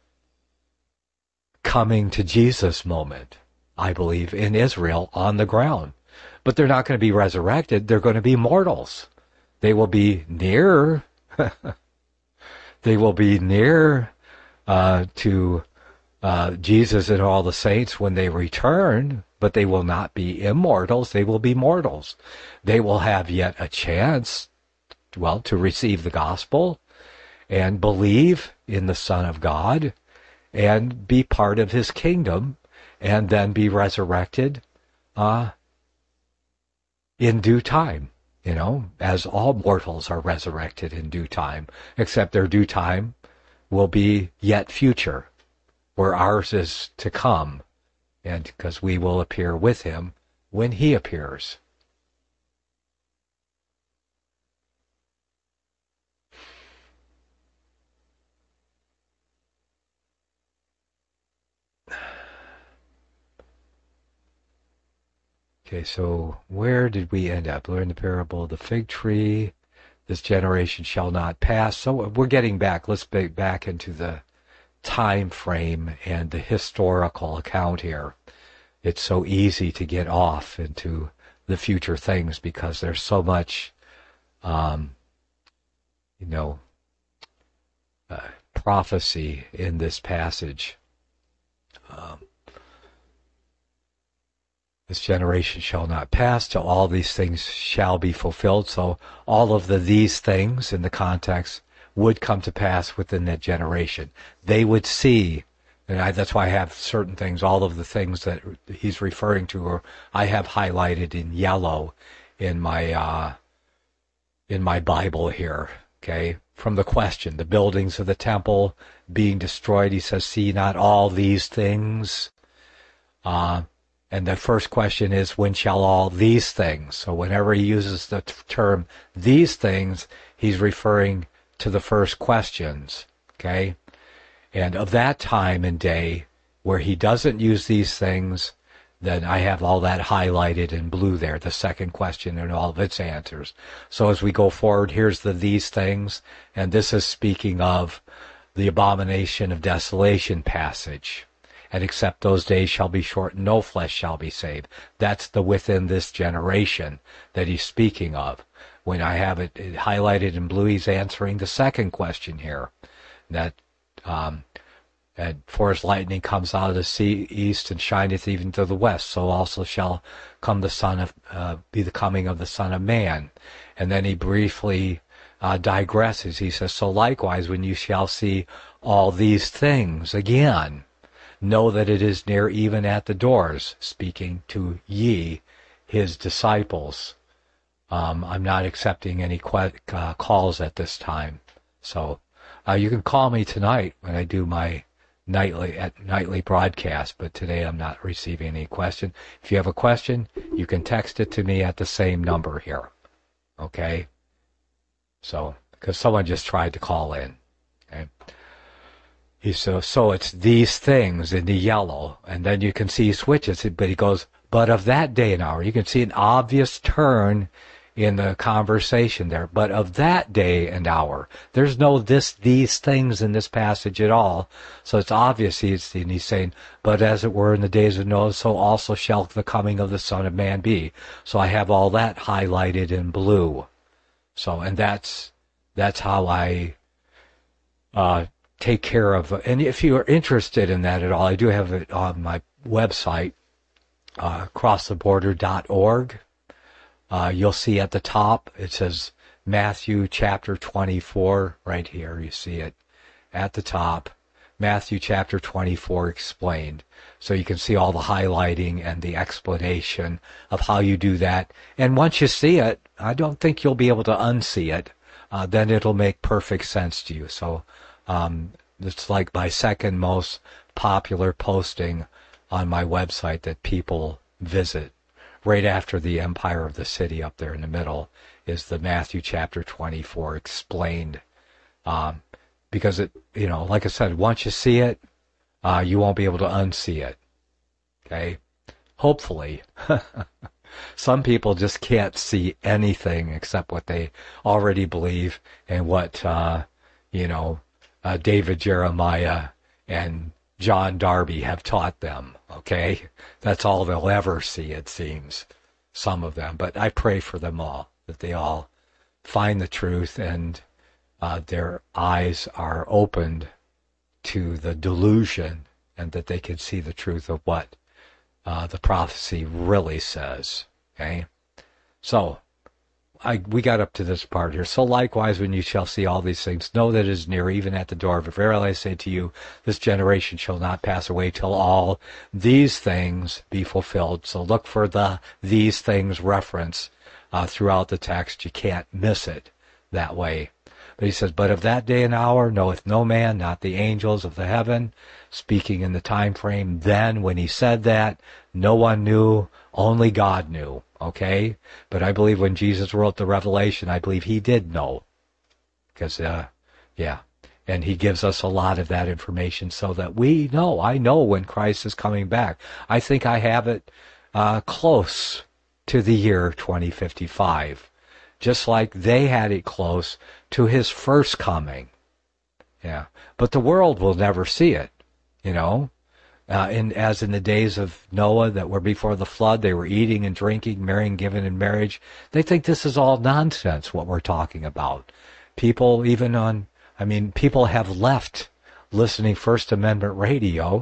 coming to Jesus moment, I believe, in Israel on the ground. But they're not going to be resurrected. They're going to be mortals. They will be near, they will be near uh, to uh, Jesus and all the saints when they return, but they will not be immortals. They will be mortals. They will have yet a chance, well, to receive the gospel and believe in the Son of God and be part of his kingdom and then be resurrected uh, in due time, you know, as all mortals are resurrected in due time, except their due time will be yet future, where ours is to come, and because we will appear with him when he appears. Okay, so where did we end up? Learn the parable of the fig tree. This generation shall not pass. So we're getting back. Let's get back into the time frame and the historical account here. It's so easy to get off into the future things because there's so much, um, you know, uh, prophecy in this passage. Um, This generation shall not pass till all these things shall be fulfilled. So all of the these things in the context would come to pass within that generation. They would see, and I, that's why I have certain things, all of the things that he's referring to, or I have highlighted in yellow in my uh, in my Bible here. Okay, from the question, the buildings of the temple being destroyed, he says, "See not all these things." Uh, And the first question is, when shall all these things? So whenever he uses the term these things, he's referring to the first questions, okay? And of that time and day where he doesn't use these things, then I have all that highlighted in blue there, the second question and all of its answers. So as we go forward, here's the these things, and this is speaking of the abomination of desolation passage. And except those days shall be short, no flesh shall be saved. That's the within this generation that he's speaking of. When I have it highlighted in blue, he's answering the second question here. That, um, and for as lightning comes out of the sea east and shineth even to the west, so also shall come the son of, uh, be the coming of the Son of Man. And then he briefly uh, digresses. He says, so likewise, when you shall see all these things again, know that it is near, even at the doors, speaking to ye, his disciples. Um, I'm not accepting any que- uh, calls at this time. So uh, you can call me tonight when I do my nightly at nightly broadcast, but today I'm not receiving any question. If you have a question, you can text it to me at the same number here. Okay? So, because someone just tried to call in. Okay? He says, so it's these things in the yellow, and then you can see he switches it, but he goes, but of that day and hour. You can see an obvious turn in the conversation there, but of that day and hour. There's no this, these things in this passage at all. So it's obvious he's, and he's saying, but as it were in the days of Noah, so also shall the coming of the Son of Man be. So I have all that highlighted in blue. So, and that's, that's how I, uh, take care of, and if you are interested in that at all, I do have it on my website, uh, cross the border dot org. Uh, you'll see at the top, it says Matthew chapter twenty-four, right here, you see it at the top, Matthew chapter twenty-four explained. So you can see all the highlighting and the explanation of how you do that. And once you see it, I don't think you'll be able to unsee it. Uh, then it'll make perfect sense to you. So um, it's like my second most popular posting on my website that people visit. Right after the Empire of the City up there in the middle is the Matthew chapter twenty-four explained. Um, because it, you know, like I said, once you see it, uh, you won't be able to unsee it. Okay? Hopefully. Some people just can't see anything except what they already believe and what, uh, you know, uh, David Jeremiah and John Darby have taught them, okay? That's all they'll ever see, it seems, some of them. But I pray for them all, that they all find the truth and uh, their eyes are opened to the delusion and that they can see the truth of what uh, the prophecy really says, okay? So, I, we got up to this part here. So likewise, when you shall see all these things, know that it is near, even at the door. For verily I say to you, this generation shall not pass away till all these things be fulfilled. So look for the these things reference uh, throughout the text. You can't miss it that way. But he says, but of that day and hour knoweth no man, not the angels of the heaven, speaking in the time frame. Then when he said that, no one knew, only God knew. Okay? But I believe when Jesus wrote the Revelation, I believe he did know. Because, uh, yeah. And he gives us a lot of that information so that we know. I know when Christ is coming back. I think I have it uh, close to the year twenty fifty-five. Just like they had it close to his first coming. Yeah. But the world will never see it, you know. Uh, in, as in the days of Noah that were before the flood, they were eating and drinking, marrying, giving in marriage. They think this is all nonsense, what we're talking about. People even on, I mean, people have left listening First Amendment radio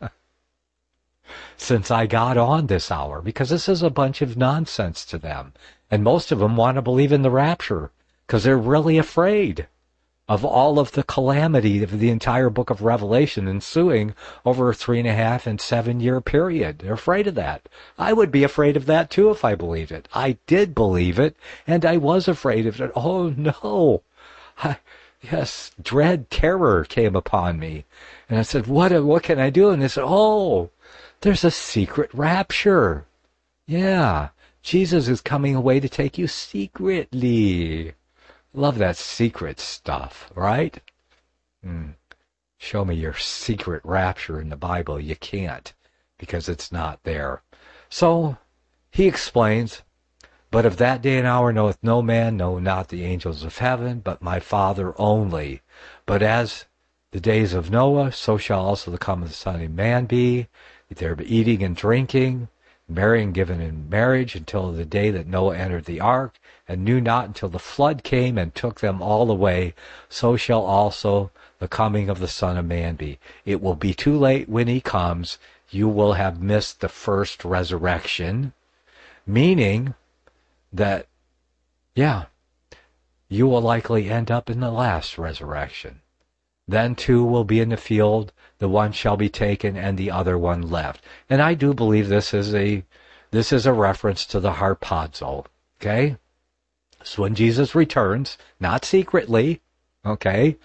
since I got on this hour, because this is a bunch of nonsense to them. And most of them want to believe in the rapture because they're really afraid of all of the calamity of the entire book of Revelation ensuing over a three and a half and seven year period. They're afraid of that. I would be afraid of that too if I believed it. I did believe it, and I was afraid of it. Oh no. I, yes, dread, terror came upon me. And I said, what, what can I do? And they said, oh, there's a secret rapture. Yeah. Jesus is coming away to take you secretly. Love that secret stuff, right? Mm. Show me your secret rapture in the Bible. You can't, because it's not there. So, he explains, but of that day and hour knoweth no man, no, not the angels of heaven, but my Father only. But as the days of Noah, so shall also the coming of the Son of Man be. There be eating and drinking, marrying, given in marriage, until the day that Noah entered the ark, and knew not until the flood came and took them all away. So shall also the coming of the Son of Man be. It will be too late when he comes. You will have missed the first resurrection, meaning that, yeah, you will likely end up in the last resurrection. Then two will be in the field, the one shall be taken and the other one left. And I do believe this is a this is a reference to the harpazo. Okay? So when Jesus returns, not secretly, okay,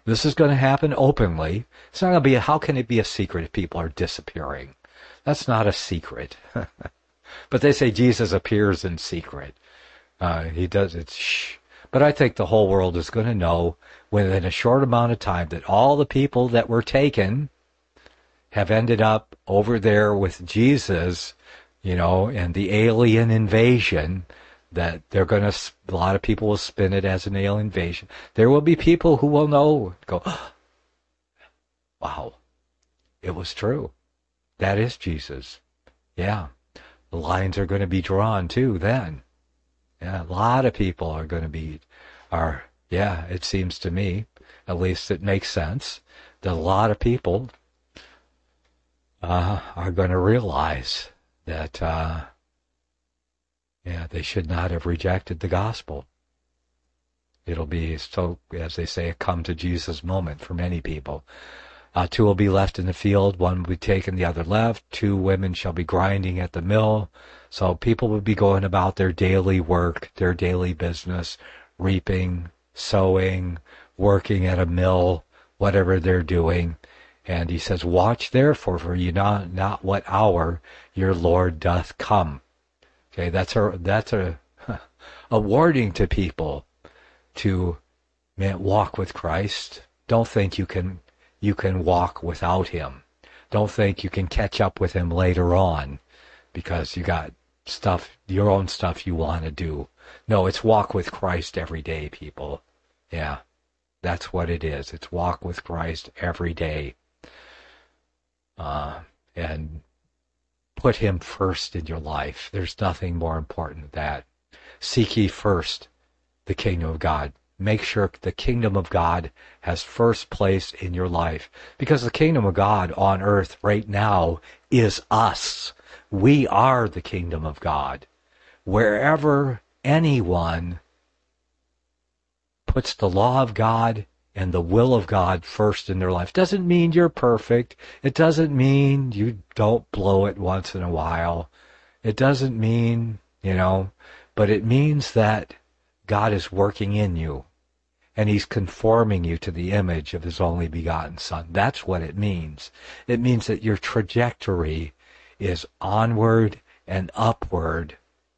This is going to happen openly. It's not going to be, a, how can it be a secret if people are disappearing? That's not a secret. But they say Jesus appears in secret. Uh, he does it, shh. But I think the whole world is going to know within a short amount of time that all the people that were taken have ended up over there with Jesus, you know, and the alien invasion, that they're going to, a lot of people will spin it as an alien invasion. There will be people who will know, go, oh, wow, it was true. That is Jesus. Yeah. The lines are going to be drawn too then. Yeah, a lot of people are going to be, are, yeah, it seems to me, at least it makes sense, that a lot of people uh, are going to realize that, uh, yeah, they should not have rejected the gospel. It'll be, so, as they say, a come to Jesus moment for many people. Uh, two will be left in the field, one will be taken, the other left. Two women shall be grinding at the mill. So people will be going about their daily work, their daily business, reaping, sowing, working at a mill, whatever they're doing. And he says, watch therefore, for you know not what hour your Lord doth come. Okay, that's a, that's a, a warning to people to, man, walk with Christ. Don't think you can you can walk without him. Don't think you can catch up with him later on because you got stuff, your own stuff you want to do. No, it's walk with Christ every day, people. Yeah, that's what it is. It's walk with Christ every day. Uh, and put him first in your life. There's nothing more important than that. Seek ye first the kingdom of God. Make sure the kingdom of God has first place in your life. Because the kingdom of God on earth right now is us. We are the kingdom of God. Wherever anyone puts the law of God and the will of God first in their life, doesn't mean you're perfect. It doesn't mean you don't blow it once in a while. It doesn't mean, you know, but it means that God is working in you, and he's conforming you to the image of his only begotten Son. That's what it means. It means that your trajectory is onward and upward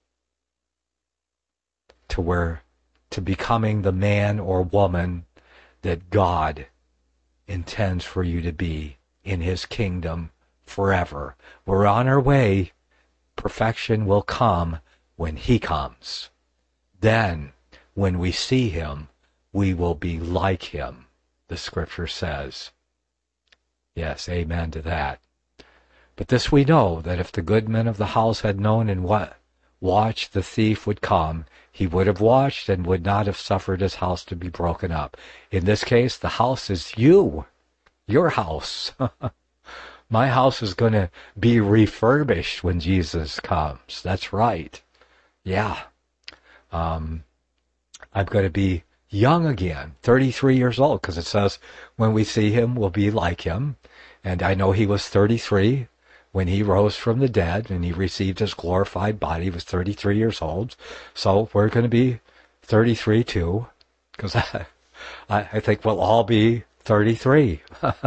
to where, to becoming the man or woman that God intends for you to be in his kingdom forever. We're on our way. Perfection will come when he comes. Then, when we see him, we will be like him, the scripture says. Yes, amen to that. But this we know, that if the good men of the house had known in what watch the thief would come, he would have watched and would not have suffered his house to be broken up. In this case, the house is you, your house. My house is going to be refurbished when Jesus comes. That's right. Yeah. Um, I'm going to be young again, thirty-three years old, because it says when we see him, we'll be like him. And I know he was thirty-three when he rose from the dead and he received his glorified body. He was thirty-three years old. So we're going to be thirty-three too, because I, I think we'll all be thirty-three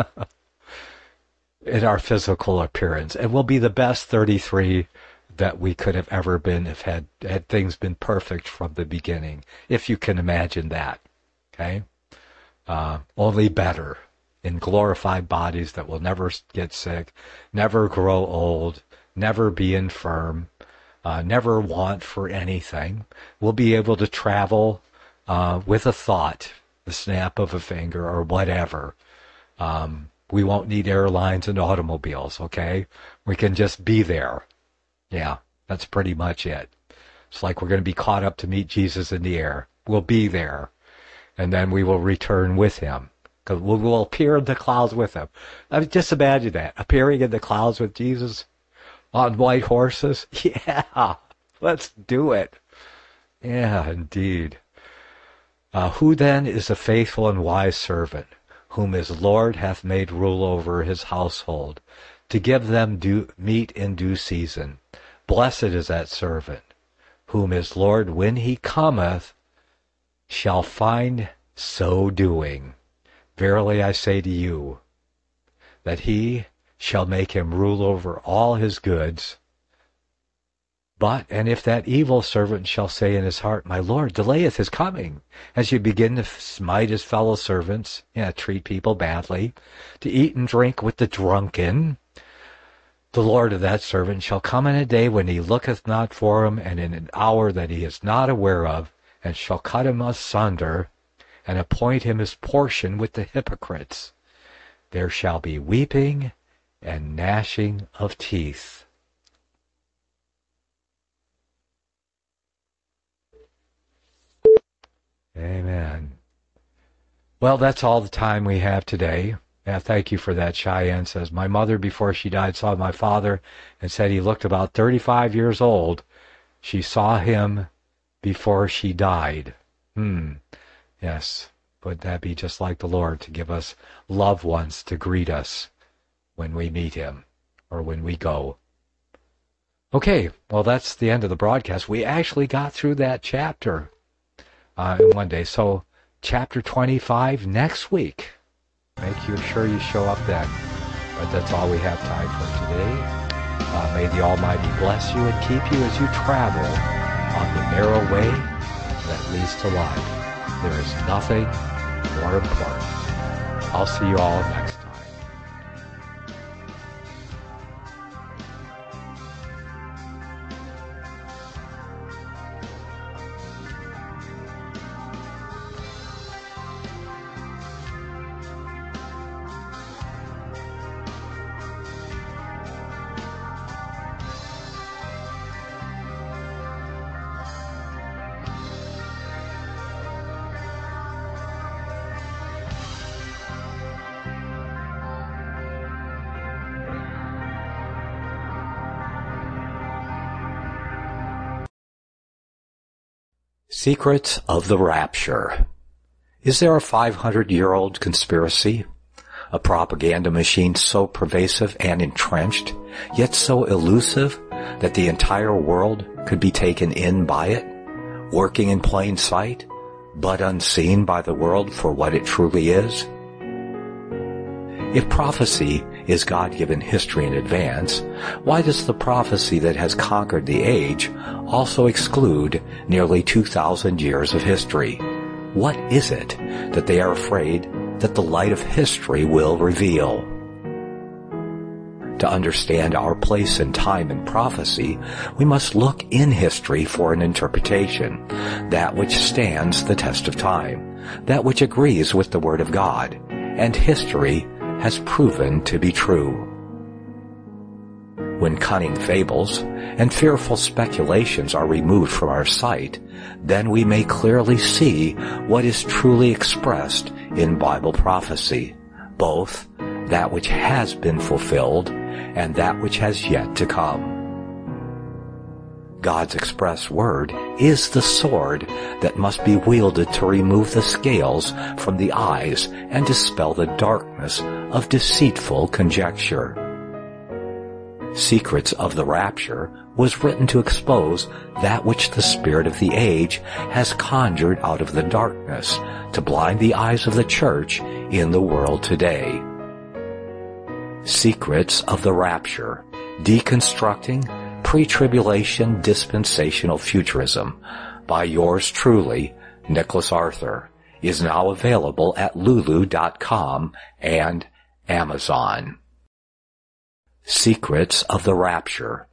in our physical appearance. And we'll be the best thirty-three that we could have ever been if had, had things been perfect from the beginning, if you can imagine that, okay? Uh, only better, in glorified bodies that will never get sick, never grow old, never be infirm, uh, never want for anything. We'll be able to travel uh, with a thought, the snap of a finger or whatever. Um, we won't need airlines and automobiles, okay? We can just be there. Yeah, that's pretty much it. It's like we're going to be caught up to meet Jesus in the air. We'll be there. And then we will return with him. Because we will appear in the clouds with him. I mean, just imagine that. Appearing in the clouds with Jesus on white horses. Yeah, let's do it. Yeah, indeed. Uh, who then is a faithful and wise servant, whom his Lord hath made rule over his household, to give them due, meat in due season? Blessed is that servant, whom his Lord, when he cometh, shall find so doing. Verily I say to you, that he shall make him rule over all his goods. But, and if that evil servant shall say in his heart, My Lord delayeth his coming, as you begin to smite his fellow servants, yeah, treat people badly, to eat and drink with the drunken, the Lord of that servant shall come in a day when he looketh not for him, and in an hour that he is not aware of, and shall cut him asunder, and appoint him his portion with the hypocrites. There shall be weeping and gnashing of teeth. Amen. Well, that's all the time we have today. Yeah, thank you for that. Cheyenne says, my mother, before she died, saw my father and said he looked about thirty-five years old. She saw him before she died. Hmm. Yes. Would that be just like the Lord to give us loved ones to greet us when we meet him or when we go? Okay. Well, that's the end of the broadcast. We actually got through that chapter uh, in one day. So chapter twenty-five next week. Make sure you show up then. But that's all we have time for today. Uh, may the Almighty bless you and keep you as you travel on the narrow way that leads to life. There is nothing more important. I'll see you all next time. Secrets of the Rapture. Is there a five hundred year old conspiracy? A propaganda machine so pervasive and entrenched, yet so elusive that the entire world could be taken in by it, working in plain sight, but unseen by the world for what it truly is? If prophecy is God-given history in advance, why does the prophecy that has conquered the age also exclude nearly two thousand years of history? What is it that they are afraid that the light of history will reveal? To understand our place and time in prophecy, we must look in history for an interpretation, that which stands the test of time, that which agrees with the Word of God, and history has proven to be true. When cunning fables and fearful speculations are removed from our sight, then we may clearly see what is truly expressed in Bible prophecy, both that which has been fulfilled and that which has yet to come. God's express word is the sword that must be wielded to remove the scales from the eyes and dispel the darkness of deceitful conjecture. Secrets of the Rapture was written to expose that which the spirit of the age has conjured out of the darkness to blind the eyes of the church in the world today. Secrets of the Rapture, Deconstructing Pre-Tribulation Dispensational Futurism by yours truly, Nicholas Arthur, is now available at lulu dot com and Amazon. Secrets of the Rapture,